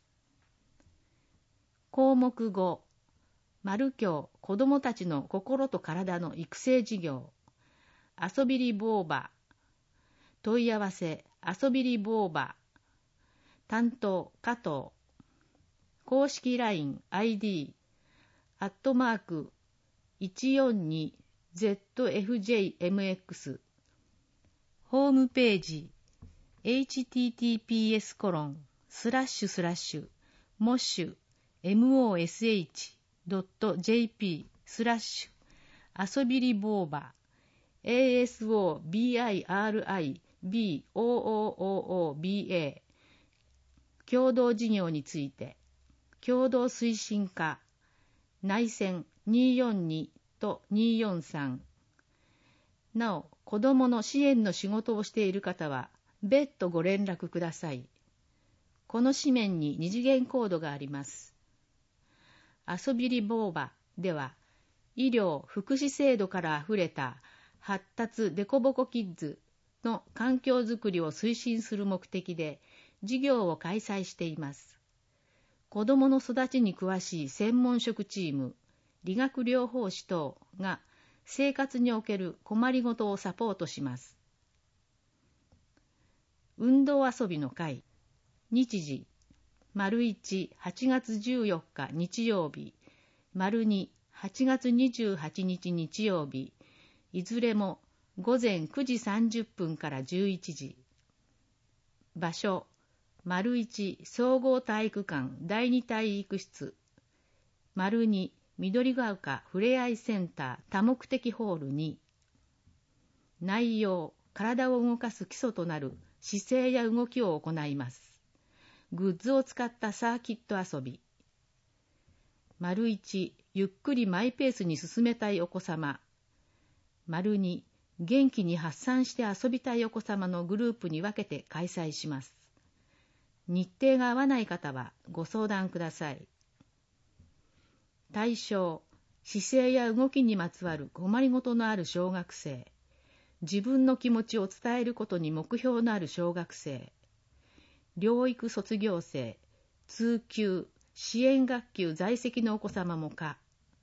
項目ご、丸京子どもたちの心と体の育成事業、遊びりボーバ。問い合わせ遊びりボーバ。担当加藤。公式 ライン アイディー アットマーク いちよんにゼットエフジェイエムエックス。ホームページ エイチティーティーピーエス コロンスラッシュスラッシュモッシュ モシュ ドット ジェーピー スラッシュ遊びりボーバ エーエスオービーアイアールアイビーオーオーオーオービーエー 共同事業について共同推進課内線にーよんにとにーよんさん。なお、子どもの支援の仕事をしている方は別途ご連絡ください。この紙面に二次元コードがあります。遊びりボーバでは、医療・福祉制度からあふれた発達デコボコキッズの環境づくりを推進する目的で授業を開催しています。子どもの育ちに詳しい専門職チーム、理学療法士等が生活における困りごとをサポートします。運動遊びの会、日時、丸いち、はちがつじゅうよっか日曜日、丸に、はちがつにじゅうはちにち日曜日、いずれもごぜんくじさんじゅっぷんからじゅういちじ。場所、丸いち総合体育館だいに体育室、丸に緑が丘ふれあいセンター多目的ホールに。内容、体を動かす基礎となる姿勢や動きを行います。グッズを使ったサーキット遊び。丸いちゆっくりマイペースに進めたいお子様。丸に元気に発散して遊びたいお子様のグループに分けて開催します。日程が合わない方はご相談ください。対象、姿勢や動きにまつわる困りごとのある小学生、自分の気持ちを伝えることに目標のある小学生、療育卒業生、通級、支援学級在籍のお子様もか。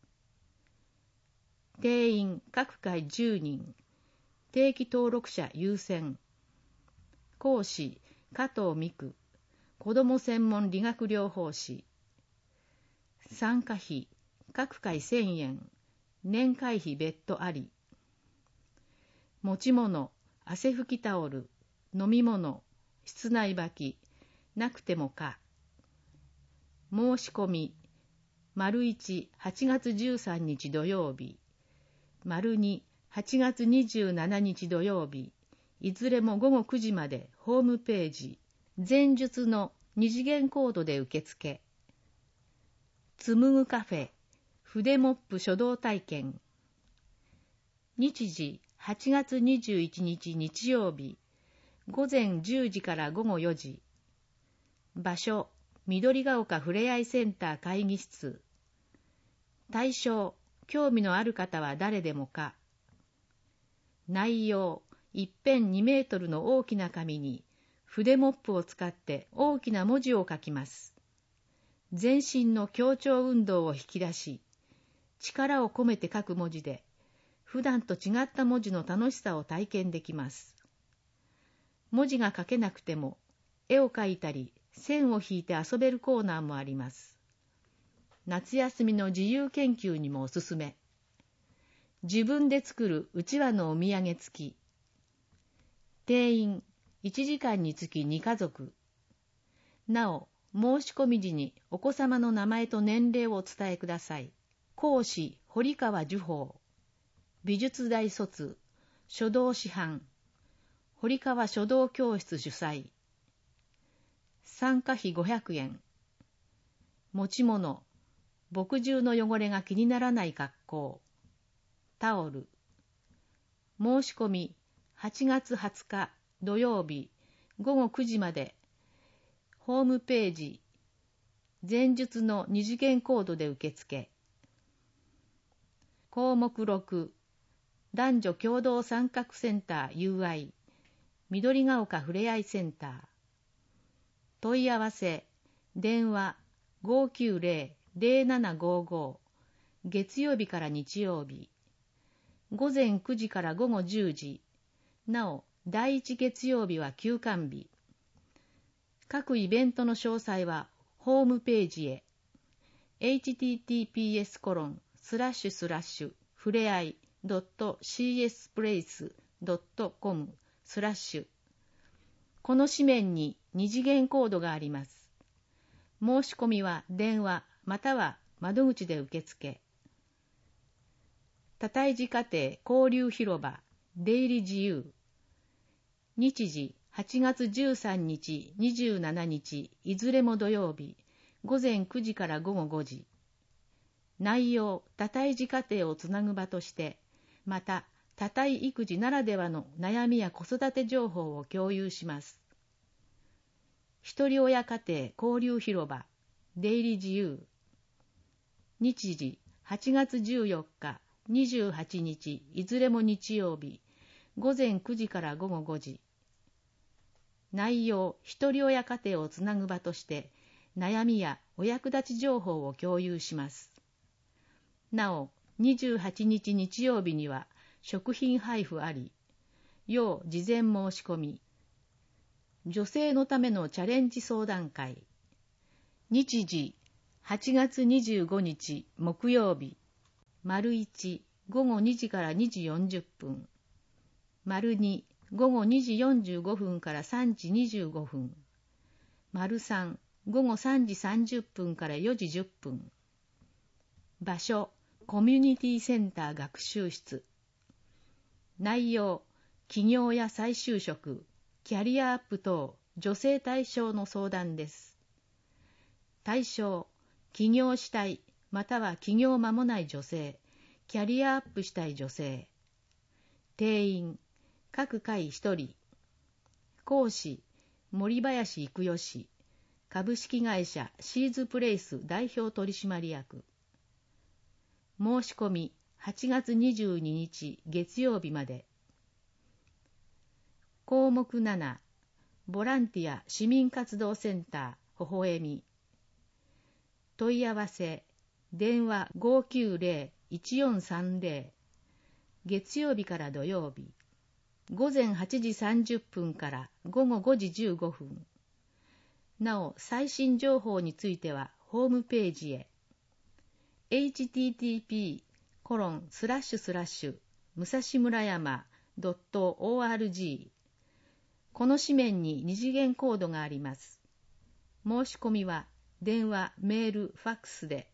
定員各回じゅうにん、定期登録者優先。講師、加藤美久、子ども専門理学療法士。参加費、各回せんえん、年会費別途あり。持ち物、汗拭きタオル、飲み物、室内履き、なくてもか。申し込み、丸いち、はちがつじゅうさんにち土曜日、丸に、はちがつにじゅうしちにち土曜日、いずれもごごくじまでホームページ、前述の二次元コードで受付。紡ぐカフェ、筆モップ書道体験。日時、はちがつにじゅういちにち日曜日、ごぜんじゅうじからごごよじ。場所、緑が丘ふれあいセンター会議室。対象、興味のある方は誰でもか。内容、一辺にメートルの大きな紙に筆モップを使って大きな文字を書きます。全身の強調運動を引き出し、力を込めて書く文字で、普段と違った文字の楽しさを体験できます。文字が書けなくても、絵を描いたり、線を引いて遊べるコーナーもあります。夏休みの自由研究にもおすすめ。自分で作るうちわのお土産付き。定員いちじかんにつきにかぞく。なお、申し込み時にお子様の名前と年齢をお伝えください。講師、堀川樹宝。美術大卒、書道師範。堀川書道教室主催。参加費ごひゃくえん。持ち物、墨汁の汚れが気にならない格好。タオル。申し込み、はちがつはつか土曜日ごごくじまで、ホームページ、前述の二次元コードで受付。項目ろく、男女共同参画センター ユーアイ、緑が丘ふれあいセンター。問い合わせ、電話 ごきゅうゼロ ゼロななごご、月曜日から日曜日。午前くじから午後じゅうじ。なお、第一月曜日は休館日。各イベントの詳細はホームページへ。エイチティーティーピーエスコロンスラッシュスラッシュふれあい ドットシーエスプレイス ドットコム スラッシュ。この紙面に二次元コードがあります。申し込みは電話または窓口で受付。多胎児家庭交流広場出入り自由。日時はちがつじゅうさんにち、にじゅうしちにち、いずれも土曜日、午前くじから午後ごじ。内容、多胎児家庭をつなぐ場として、また、多胎育児ならではの悩みや子育て情報を共有します。ひとり親家庭交流広場、出入り自由。日時、はちがつじゅうよっか、にじゅうはちにち、いずれも日曜日、午前くじから午後ごじ。内容、ひとり親家庭をつなぐ場として、悩みやお役立ち情報を共有します。なお、にじゅうはちにち日曜日には食品配布あり、要事前申し込み。女性のためのチャレンジ相談会。日時、はちがつにじゅうごにち木曜日。丸いち、ごごにじからにじよんじゅっぷん。丸に、ごごにじよんじゅうごふんからさんじにじゅうごふん。丸さん、ごごさんじさんじゅっぷんからよじじゅっぷん。場所、コミュニティセンター学習室。内容、起業や再就職、キャリアアップ等、女性対象の相談です。対象、起業したい、または起業間もない女性、キャリアアップしたい女性。定員、各回ひとり。講師、森林育代氏、株式会社シーズプレイス代表取締役。申し込み、はちがつにじゅうににち月曜日まで。項目なな、ボランティア市民活動センター、ほほえみ。問い合わせ、電話 ごきゅうゼロ いちよんさんゼロ。月曜日から土曜日。午前はちじさんじゅっぷんから午後ごじじゅうごふん。なお、最新情報についてはホームページへ。エイチティーティーピーコロンスラッシュスラッシュ武蔵村山 ドットオーアールジー。この紙面に二次元コードがあります。申し込みは電話、メール、ファックスで。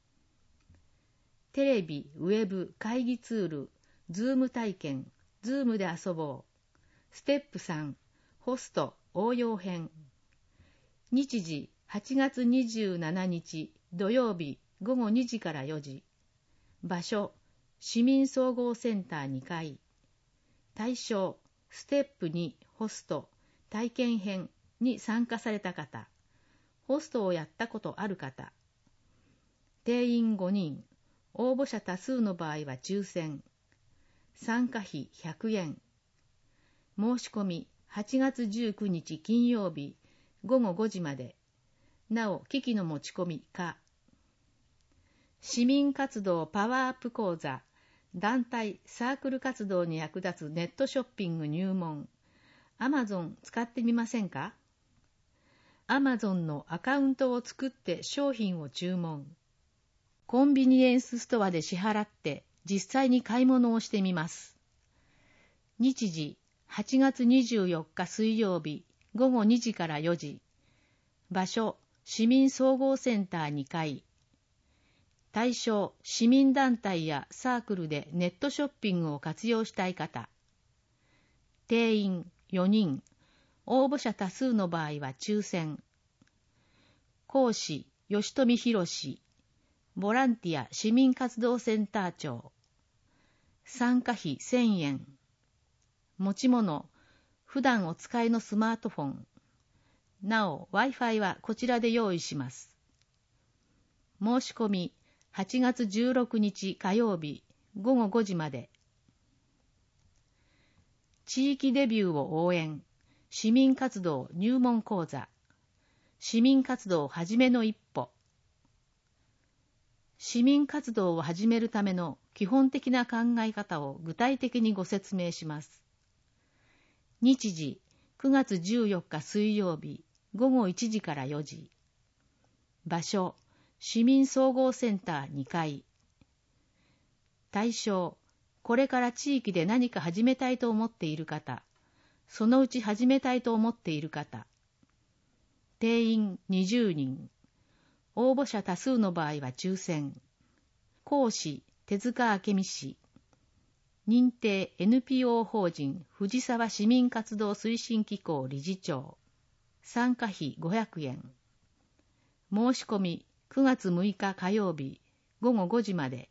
テレビ、ウェブ、会議ツール、ズーム体験、ズームで遊ぼう。ステップさん、ホスト応用編。日時、はちがつにじゅうしちにち土曜日ごごにじからよじ。場所、市民総合センターにかい。対象、ステップにホスト体験編に参加された方。ホストをやったことある方。定員ごにん。応募者多数の場合は抽選。参加費ひゃくえん。申し込みはちがつじゅうくにち金曜日ごごごじまで。なお、機器の持ち込み可。市民活動パワーアップ講座、団体サークル活動に役立つネットショッピング入門。アマゾン使ってみませんか？アマゾンのアカウントを作って商品を注文。コンビニエンスストアで支払って実際に買い物をしてみます。日時、はちがつにじゅうよっか水曜日ごごにじからよじ。場所、市民総合センターにかい。対象、市民団体やサークルでネットショッピングを活用したい方。定員よにん。応募者多数の場合は抽選。講師、吉富博。ボランティア市民活動センター長。参加費せんえん。持ち物、 普段お使いのスマートフォン、なお Wi-Fi はこちらで用意します。申し込みはちがつじゅうろくにち火曜日ごごごじまで。地域デビューを応援、市民活動入門講座、市民活動はじめの一歩。市民活動を始めるための基本的な考え方を具体的にご説明します。日時くがつじゅうよっか水曜日ごごいちじからよじ。場所市民総合センターにかい。対象、これから地域で何か始めたいと思っている方、そのうち始めたいと思っている方。定員にじゅうにん。応募者多数の場合は抽選。講師、手塚明美氏。認定 エヌピーオー 法人藤沢市民活動推進機構理事長。参加費ごひゃくえん。申し込みくがつむいか火曜日ごごごじまで。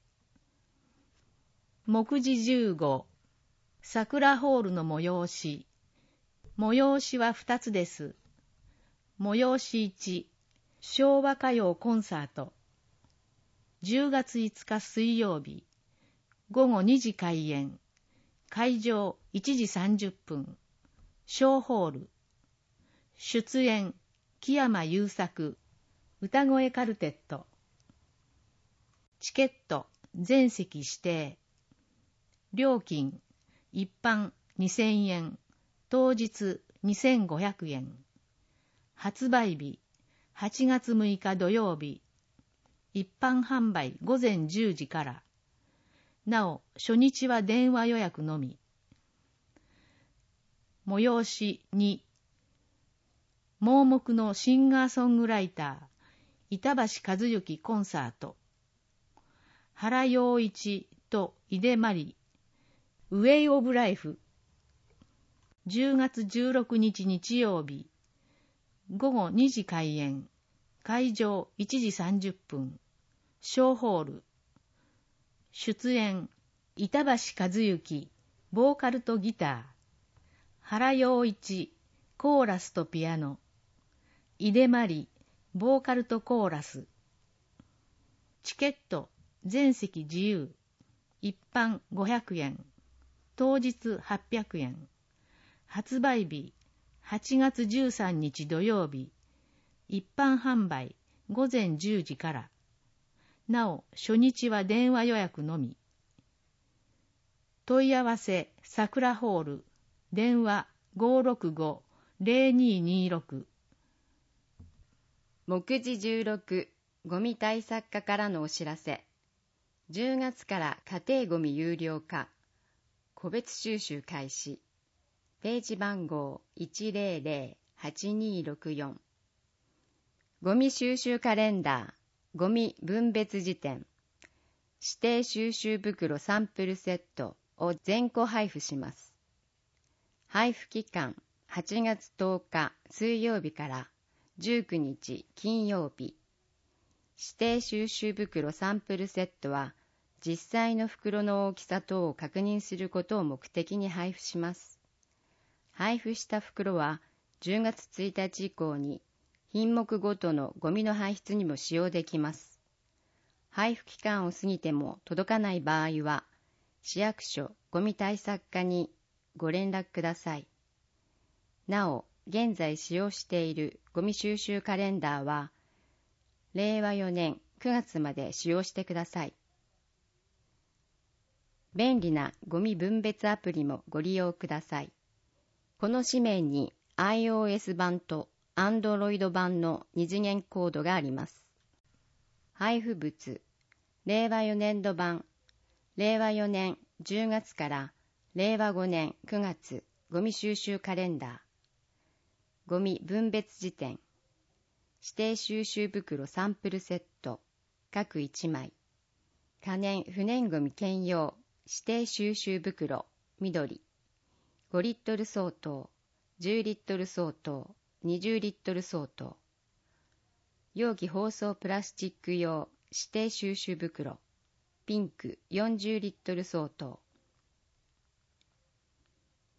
目次じゅうご、桜ホールの催し。催しはふたつです。催しいち、昭和歌謡コンサート。じゅうがついつか水曜日、ごごにじ開演。会場いちじさんじゅっぷん。小ホール。出演、木山優作、歌声カルテット。チケット、全席指定。料金、一般にせんえん、当日にせんごひゃくえん。発売日、はちがつむいか土曜日。一般販売ごぜんじゅうじから。なお、初日は電話予約のみ。催しに、盲目のシンガーソングライター、板橋和幸コンサート。原陽一と井出真理、ウェイオブライフ。じゅうがつじゅうろくにち日曜日、ごごにじ開演。会場いちじさんじゅっぷん。小ホール。出演、板橋和幸、ボーカルとギター。原陽一、コーラスとピアノ。井出真理、ボーカルとコーラス。チケット、全席自由。一般ごひゃくえん。当日はっぴゃくえん。発売日、はちがつじゅうさんにち土曜日。一般販売ごぜんじゅうじから。なお、初日は電話予約のみ。問い合わせ、桜ホール、電話 ごーろくごーぜろにーにーろく。 目次じゅうろく、ゴミ対策課からのお知らせ。じゅうがつから家庭ゴミ有料化、個別収集開始。ページ番号 いちぜろぜろはちにーろくよん。ゴミ収集カレンダー、ゴミ分別辞典、指定収集袋サンプルセットを全個配布します。配布期間はちがつとおか水曜日からじゅうくにち金曜日。指定収集袋サンプルセットは実際の袋の大きさ等を確認することを目的に配布します。配布した袋はじゅうがつついたち以降に品目ごとのゴミの排出にも使用できます。配布期間を過ぎても届かない場合は、市役所ゴミ対策課にご連絡ください。なお、現在使用しているゴミ収集カレンダーは、れいわよねんくがつまで使用してください。便利なゴミ分別アプリもご利用ください。この紙面に iOS 版と Android 版の二次元コードがあります。配布物、れいわよねんど版、れいわよねんじゅうがつかられいわごねんくがつゴミ収集カレンダー、ゴミ分別辞典、指定収集袋サンプルセット、各いちまい、可燃不燃ゴミ兼用指定収集袋、緑、ごリットル相当、じゅうリットル相当、にじゅうリットル相当、容器包装プラスチック用指定収集袋、ピンクよんじゅうリットル相当、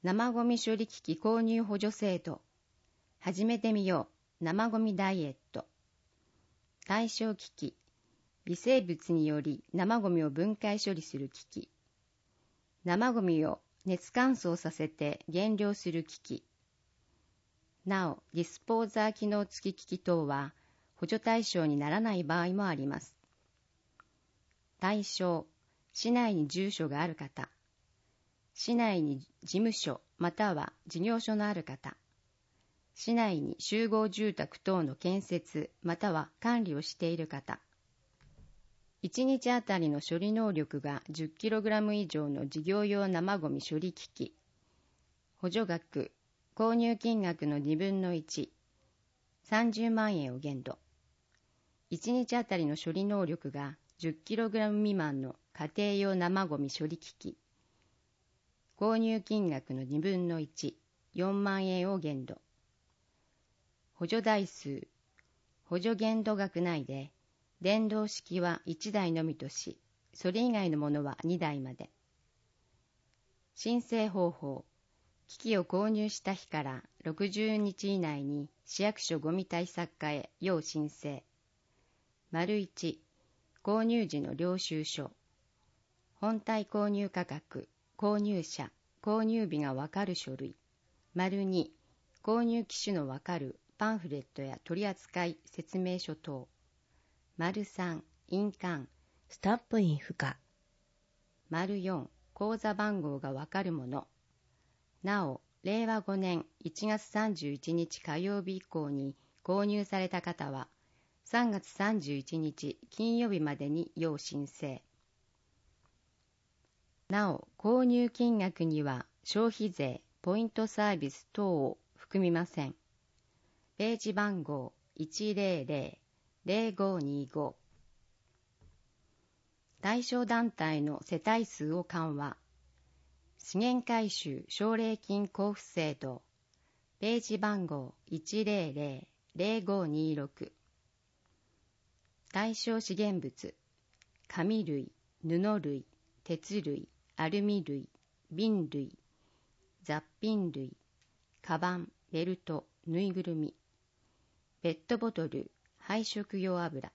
生ゴミ処理機器購入補助制度。始めてみよう。生ゴミダイエット。対象機器。微生物により生ゴミを分解処理する機器。生ゴミを熱乾燥させて減量する機器。なお、ディスポーザー機能付き機器等は補助対象にならない場合もあります。対象。市内に住所がある方。市内に事務所または事業所のある方。市内に集合住宅等の建設または管理をしている方。いちにちあたりの処理能力が じゅっキログラム 以上の事業用生ゴミ処理機器。補助額、購入金額のにぶんのいち、さんじゅうまんえんを限度。いちにちあたりの処理能力が じゅっキログラム 未満の家庭用生ゴミ処理機器。購入金額のにぶんのいち、よんまんえんを限度。補助台数、補助限度額内で、電動式はいちだいのみとし、それ以外のものはにだいまで。申請方法、機器を購入した日からろくじゅうにち以内に市役所ゴミ対策課へ要申請。丸いち、購入時の領収書。本体購入価格、購入者、購入日がわかる書類。丸に、購入機種のわかるパンフレットや取扱説明書等。丸さん、印鑑、 スタンプ印付加。 丸よん、口座番号がわかるもの。なお、れいわごねんいちがつさんじゅういちにち火曜日以降に購入された方は、さんがつさんじゅういちにち金曜日までに要申請。なお、購入金額には消費税、ポイントサービス等を含みません。ページ番号 いちぜろぜろ ぜろごにご。対象団体の世帯数を緩和。資源回収奨励金交付制度。ページ番号 いちぜろぜろ ぜろごにろく。対象資源物。紙類、布類、鉄類、アルミ類、瓶類、雑品類、カバン、ベルト、ぬいぐるみ、ペットボトル、配食用油。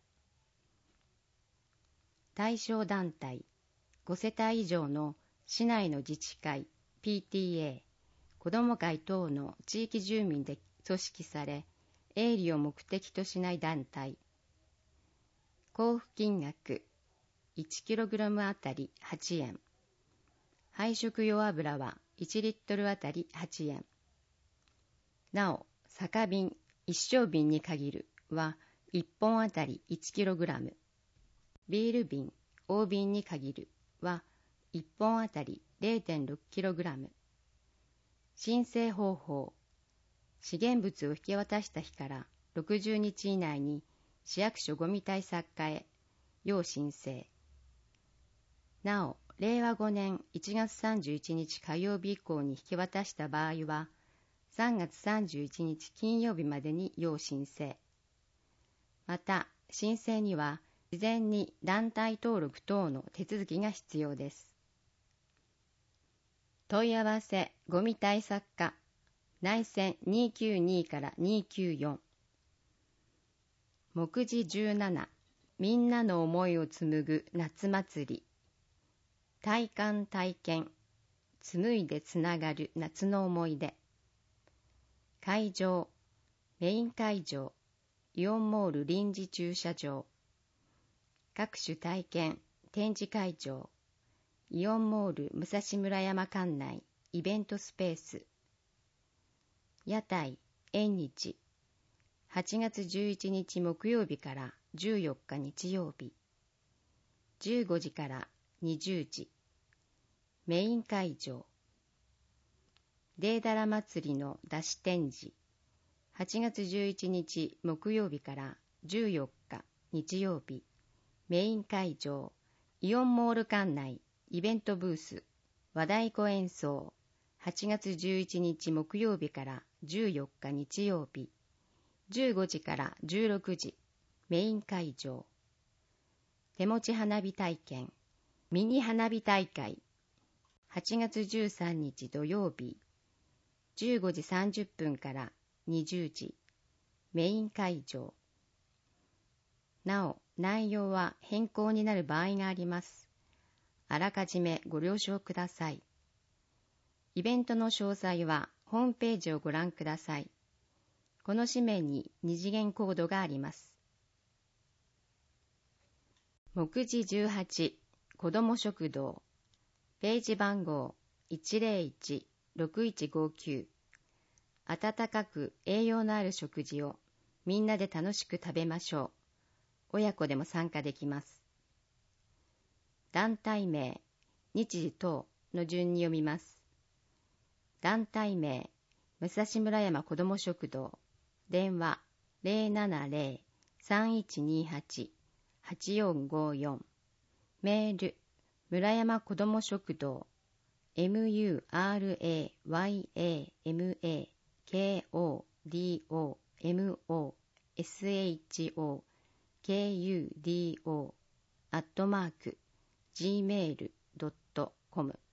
対象団体、ごせたい以上の市内の自治会、ピーティーエー、子ども会等の地域住民で組織され、営利を目的としない団体。交付金額、いちキログラム あたりはちえん。配食用油はいちリットルあたりはちえん。なお、酒瓶、一升瓶に限るは、いっぽんあたりいちキログラム。ビール瓶、大瓶に限るは、いっぽんあたり れいてんろくキログラム。申請方法、資源物を引き渡した日からろくじゅうにち以内に市役所ゴミ対策課へ要申請。なお、れいわごねんいちがつさんじゅういちにち火曜日以降に引き渡した場合は、さんがつさんじゅういちにち金曜日までに要申請。また、申請には事前に団体登録等の手続きが必要です。問い合わせゴミ対策課内線にひゃくきゅうじゅうにからにひゃくきゅうじゅうよん。目次じゅうなな、みんなの思いを紡ぐ夏祭り。体感体験、紡いでつながる夏の思い出。会場、メイン会場、イオンモール臨時駐車場。各種体験、展示会場、イオンモール武蔵村山館内イベントスペース。屋台、縁日、はちがつじゅういちにち木曜日からじゅうよっか日曜日。じゅうごじからにじゅうじ。メイン会場。デーダラ祭りの出し展示。はちがつじゅういちにち木曜日からじゅうよっか日曜日。メイン会場。イオンモール館内イベントブース。和太鼓演奏。はちがつじゅういちにち木曜日からじゅうよっか日曜日。じゅうごじからじゅうろくじ。メイン会場。手持ち花火体験。ミニ花火大会。はちがつじゅうさんにち土曜日。 じゅうごじさんじゅっぷんからにじゅうじ、メイン会場。なお、内容は変更になる場合があります。あらかじめご了承ください。イベントの詳細はホームページをご覧ください。この紙面に二次元コードがあります。目次じゅうはち、子ども食堂。ページ番号 いちゼロいちろくいちごきゅう。温かく栄養のある食事をみんなで楽しく食べましょう。親子でも参加できます。団体名、日時等の順に読みます。団体名、武蔵村山子ども食堂。電話 ゼロななゼロ さんいちにはち はちよんごよん。メール、村山子ども食堂 ムラヤマ コドモ ショクド アットマーク ジーメール ドットコム。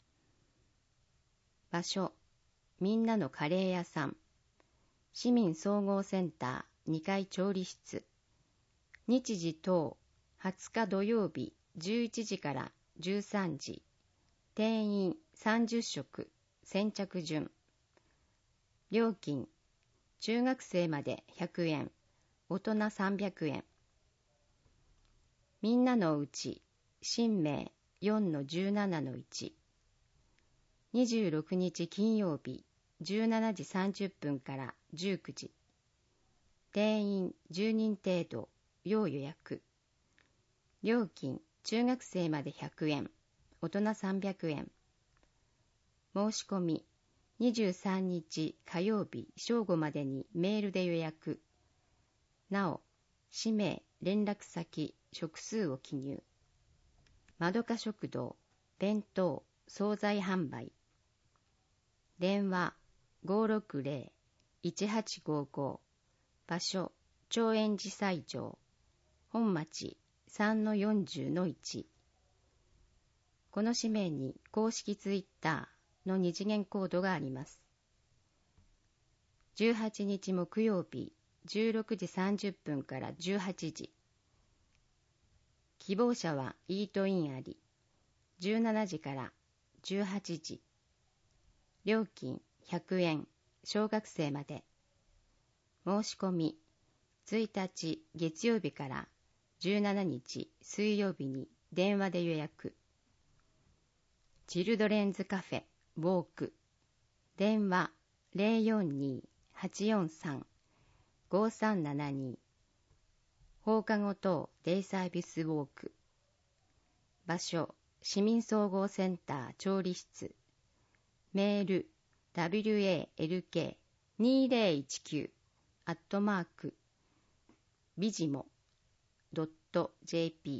場所、みんなのカレー屋さん、市民総合センターにかい調理室。日時等、はつか土曜日じゅういちじからじゅうさんじ。定員さんじゅっしょく、先着順。料金、中学生までひゃくえん、大人さんびゃくえん。みんなのうち、新明 よんのじゅうななのいち。にじゅうろくにち金曜日じゅうしちじさんじゅっぷんからじゅうくじ。定員じゅうにん程度、要予約。料金、中学生までひゃくえん、大人さんびゃくえん。申し込み、にじゅうさんにち火曜日正午までにメールで予約。なお、氏名、連絡先、食数を記入。まどか食堂、弁当、惣菜販売。電話 ごーろくゼロ いちはちごご。場所、長円寺西条。本町 さんのよんじゅうのいち。この紙面に公式ツイッターの二次元コードがあります。じゅうはちにち木曜日じゅうろくじさんじゅっぷんからじゅうはちじ。希望者はイートインあり、じゅうしちじからじゅうはちじ。料金ひゃくえん、小学生まで。申し込み、ついたち月曜日からじゅうしちにち水曜日に電話で予約。チルドレンズカフェ、ウォーク。電話 ゼロよんに はちよんさん ごさんななに。放課後等デイサービスウォーク。場所、市民総合センター調理室。メール、ダブリューエーエルケーにゼロいちきゅう アットマーク、ビジモ ドットジェーピ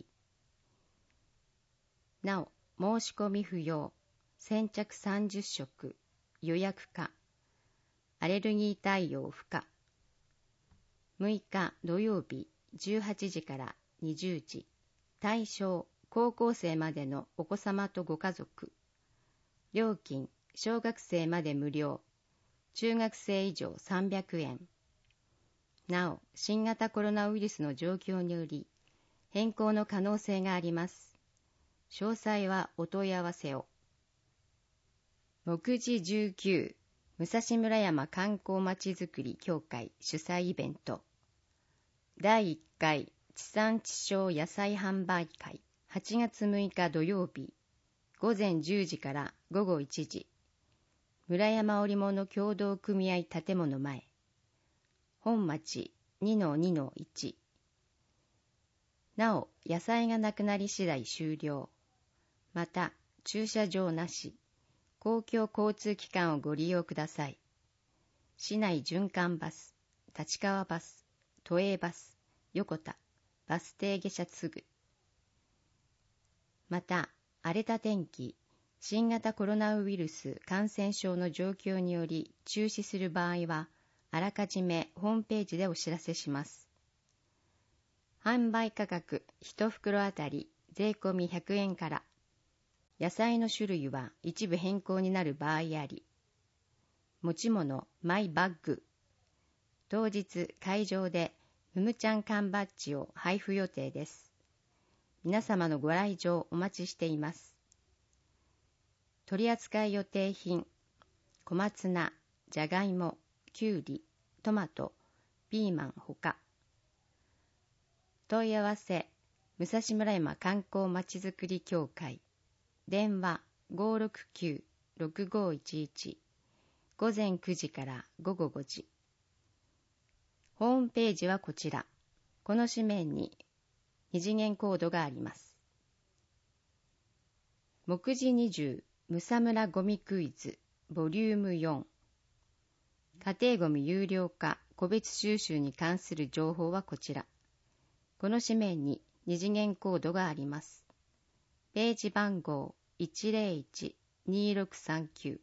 ー。なお、申し込み不要、先着さんじゅっしょく、予約可、アレルギー対応不可。むいか土曜日じゅうはちじからにじゅうじ。対象、高校生までのお子様とご家族。料金、小学生まで無料、中学生以上さんびゃくえん。なお、新型コロナウイルスの状況により、変更の可能性があります。詳細はお問い合わせを。目次じゅうきゅう、武蔵村山観光まちづくり協会主催イベント。だいいっかい地産地消野菜販売会、はちがつむいか土曜日、ごぜんじゅうじからごごいちじ。村山織物協同組合建物前。本町 にのにのいち。なお、野菜がなくなり次第終了。また、駐車場なし。公共交通機関をご利用ください。市内循環バス、立川バス、都営バス、横田、バス停下車すぐ。また、荒れた天気、新型コロナウイルス感染症の状況により中止する場合は、あらかじめホームページでお知らせします。販売価格いちふくろあたり税込みひゃくえんから。野菜の種類は一部変更になる場合あり。 持ち物マイバッグ。当日会場でムムちゃん缶バッジを配布予定です。皆様のご来場お待ちしています。取扱い予定品、小松菜、じゃがいも、きゅうり、トマト、ピーマンほか。問い合わせ、武蔵村山観光まちづくり協会。電話 ごーろくきゅうろくごいちいち。午前くじから午後ごじ。ホームページはこちら。この紙面に二次元コードがあります。目次にじゅう、むさむらゴミクイズ、ボリュームよん。家庭ゴミ有料化、個別収集に関する情報はこちら。この紙面に二次元コードがあります。ページ番号 いちゼロいちにーろくさんきゅう。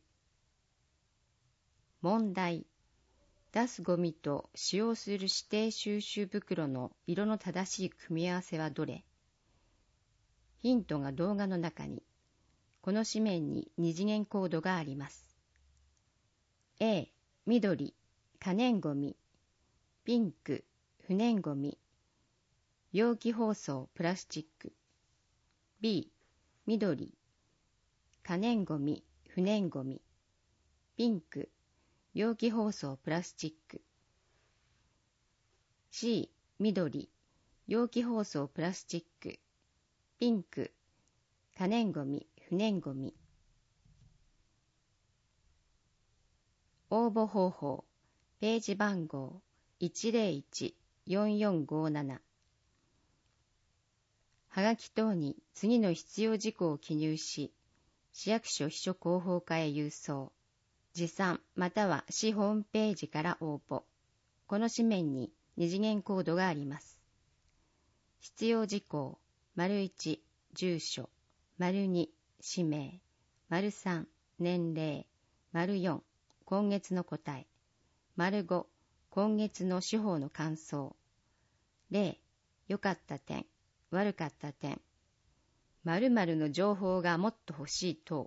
問題。出すゴミと使用する指定収集袋の色の正しい組み合わせはどれ？ヒントが動画の中に。この紙面に二次元コードがあります。A、緑、可燃ゴミ。ピンク、不燃ゴミ。容器包装プラスチック。B、緑、可燃ゴミ、不燃ゴミ。ピンク、容器包装プラスチック。C、緑、容器包装プラスチック。ピンク、可燃ゴミ、不燃ゴミ。応募方法、ページ番号 いちゼロいちよんよんごなな。はがき等に次の必要事項を記入し、市役所秘書広報課へ郵送。持参または市ホームページから応募。この紙面に二次元コードがあります。必要事項、丸いち、住所、丸に、氏名、丸さん、年齢、丸よん、今月の答え、丸ご、今月の司法の感想、例、良かった点、悪かった点、〇〇の情報がもっと欲しい等。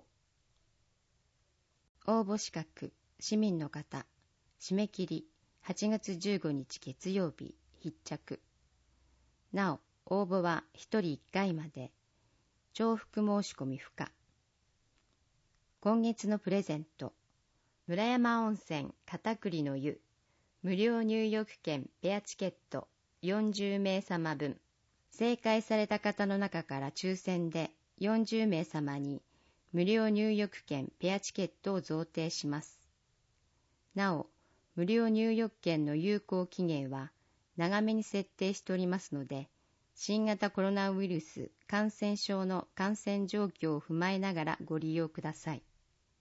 応募資格、市民の方、締め切り、はちがつじゅうごにち月曜日、必着。なお、応募はひとりいっかいまで。重複申し込み不可。今月のプレゼント、村山温泉片栗の湯、無料入浴券ペアチケットよんじゅうめいさまぶん。正解された方の中から抽選でよんじゅうめいさまに無料入浴券ペアチケットを贈呈します。なお、無料入浴券の有効期限は長めに設定しておりますので、新型コロナウイルス感染症の感染状況を踏まえながらご利用ください。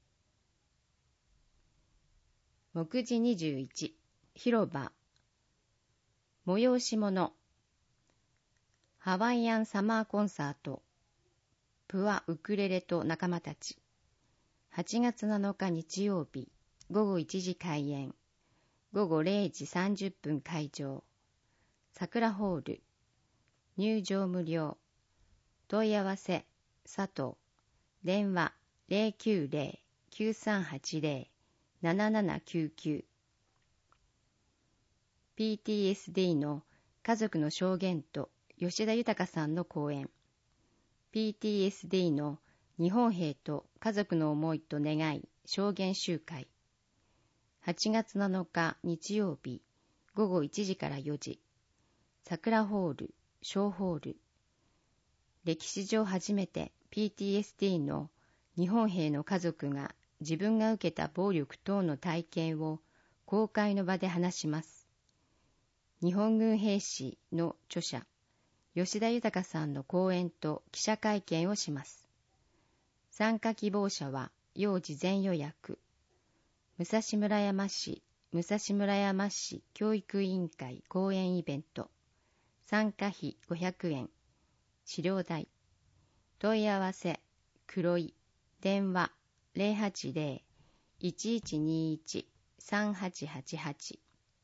目次にじゅういち、広場。催し物。ハワイアンサマーコンサート。プアウクレレと仲間たち。はちがつなのか日曜日、ごごいちじ開演。ごごれいじさんじゅっぷん会場。桜ホール。入場無料。問い合わせ、佐藤。電話 ゼロきゅうゼロ きゅうさんはちゼロ ななななきゅうきゅう。ピーティーエスディー の家族の証言と吉田豊さんの講演。ピーティーエスディー の日本兵と家族の思いと願い証言集会。はちがつなのか日曜日ごごいちじからよじ。桜ホール、小ホール。歴史上初めて ピーティーエスディー の日本兵の家族が自分が受けた暴力等の体験を公開の場で話します。日本軍兵士の著者、吉田豊さんの講演と記者会見をします。参加希望者は要事前予約。武蔵村山市、武蔵村山市教育委員会講演イベント。参加費ごひゃくえん。資料代。問い合わせ、黒い。電話ゼロはちゼロ いちいちにいち さんはちはちはち。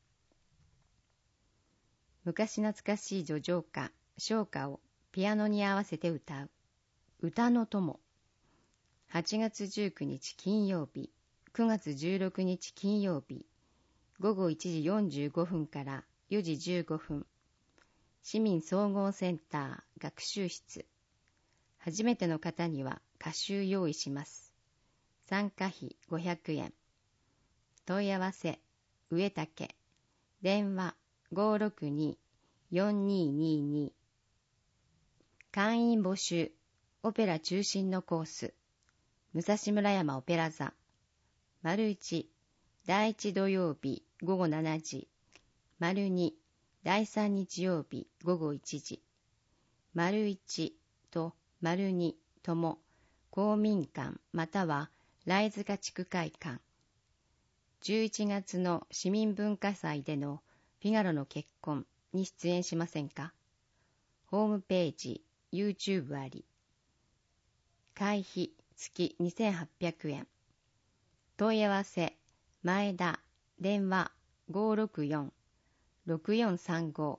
昔懐かしい叙情歌、唱歌をピアノに合わせて歌う。歌の友。はちがつじゅうくにち金曜日くがつじゅうろくにち金曜日、ごごいちじよんじゅうごふんからよじじゅうごふん、市民総合センター学習室。初めての方には歌集用意します。参加費ごひゃくえん。問い合わせ、上竹。電話 ごーろくにーよんにーにーにー。会員募集、オペラ中心のコース。武蔵村山オペラ座。丸一、第一土曜日ごごしちじ。丸二、第三日曜日ごごいちじ。丸一と丸二とも公民館または来塚地区会館。じゅういちがつの市民文化祭でのフィガロの結婚に出演しませんか？ホームページ、YouTube あり。会費月にせんはっぴゃくえん。問い合わせ、前田、電話ごーろくよんーろくよんさんご。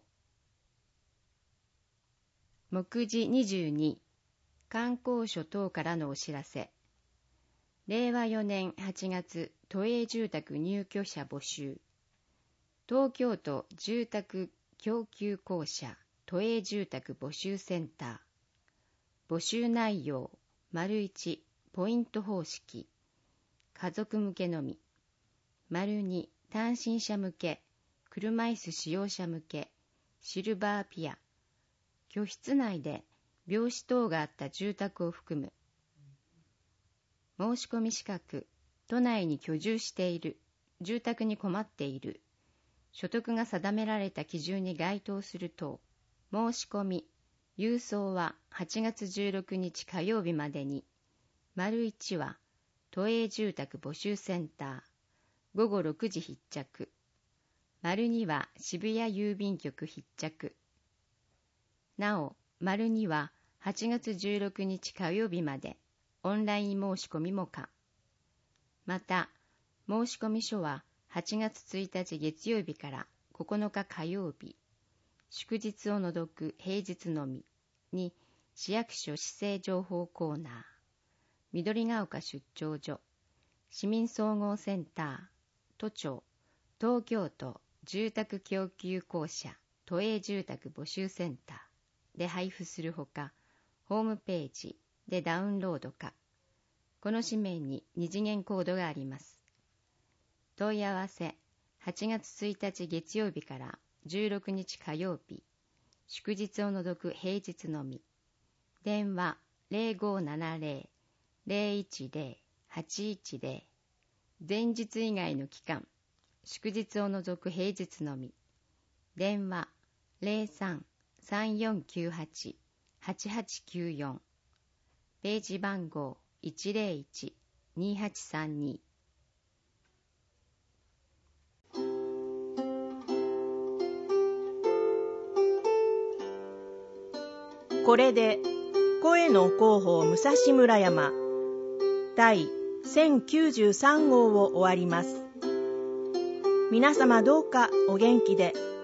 目次にじゅうに、観光所等からのお知らせ。れいわよねんはちがつ、都営住宅入居者募集。東京都住宅供給公社都営住宅募集センター。募集内容、丸一、ポイント方式。家族向けのみ。丸二、単身者向け。車椅子使用者向け。シルバーピア。居室内で病死等があった住宅を含む。申し込み資格、都内に居住している、住宅に困っている、所得が定められた基準に該当する等。申し込み、郵送ははちがつじゅうろくにち火曜日までに。丸一は、都営住宅募集センター、ごごろくじ必着。丸二は渋谷郵便局必着。なお、丸二ははちがつじゅうろくにち火曜日まで、オンライン申し込みも可。また、申し込み書ははちがつついたち月曜日からここのか火曜日、祝日を除く平日のみに市役所市政情報コーナー、緑ヶ丘出張所、市民総合センター、都庁、東京都住宅供給公社都営住宅募集センターで配布するほか、ホームページでダウンロードか。この紙面に二次元コードがあります。問い合わせ、はちがつついたち月曜日からじゅうろくにち火曜日、祝日を除く平日のみ。電話ゼロごーななゼロー ゼロいちゼロ はちいちゼロ。前日以外の期間、祝日を除く平日のみ。電話ゼロさん さんよんきゅうはち はちはちきゅうよん。ページ番号いちゼロいち にはちさんに。 これで声の広報武蔵村山第せんきゅうじゅうさんごうを終わります。皆様どうかお元気で。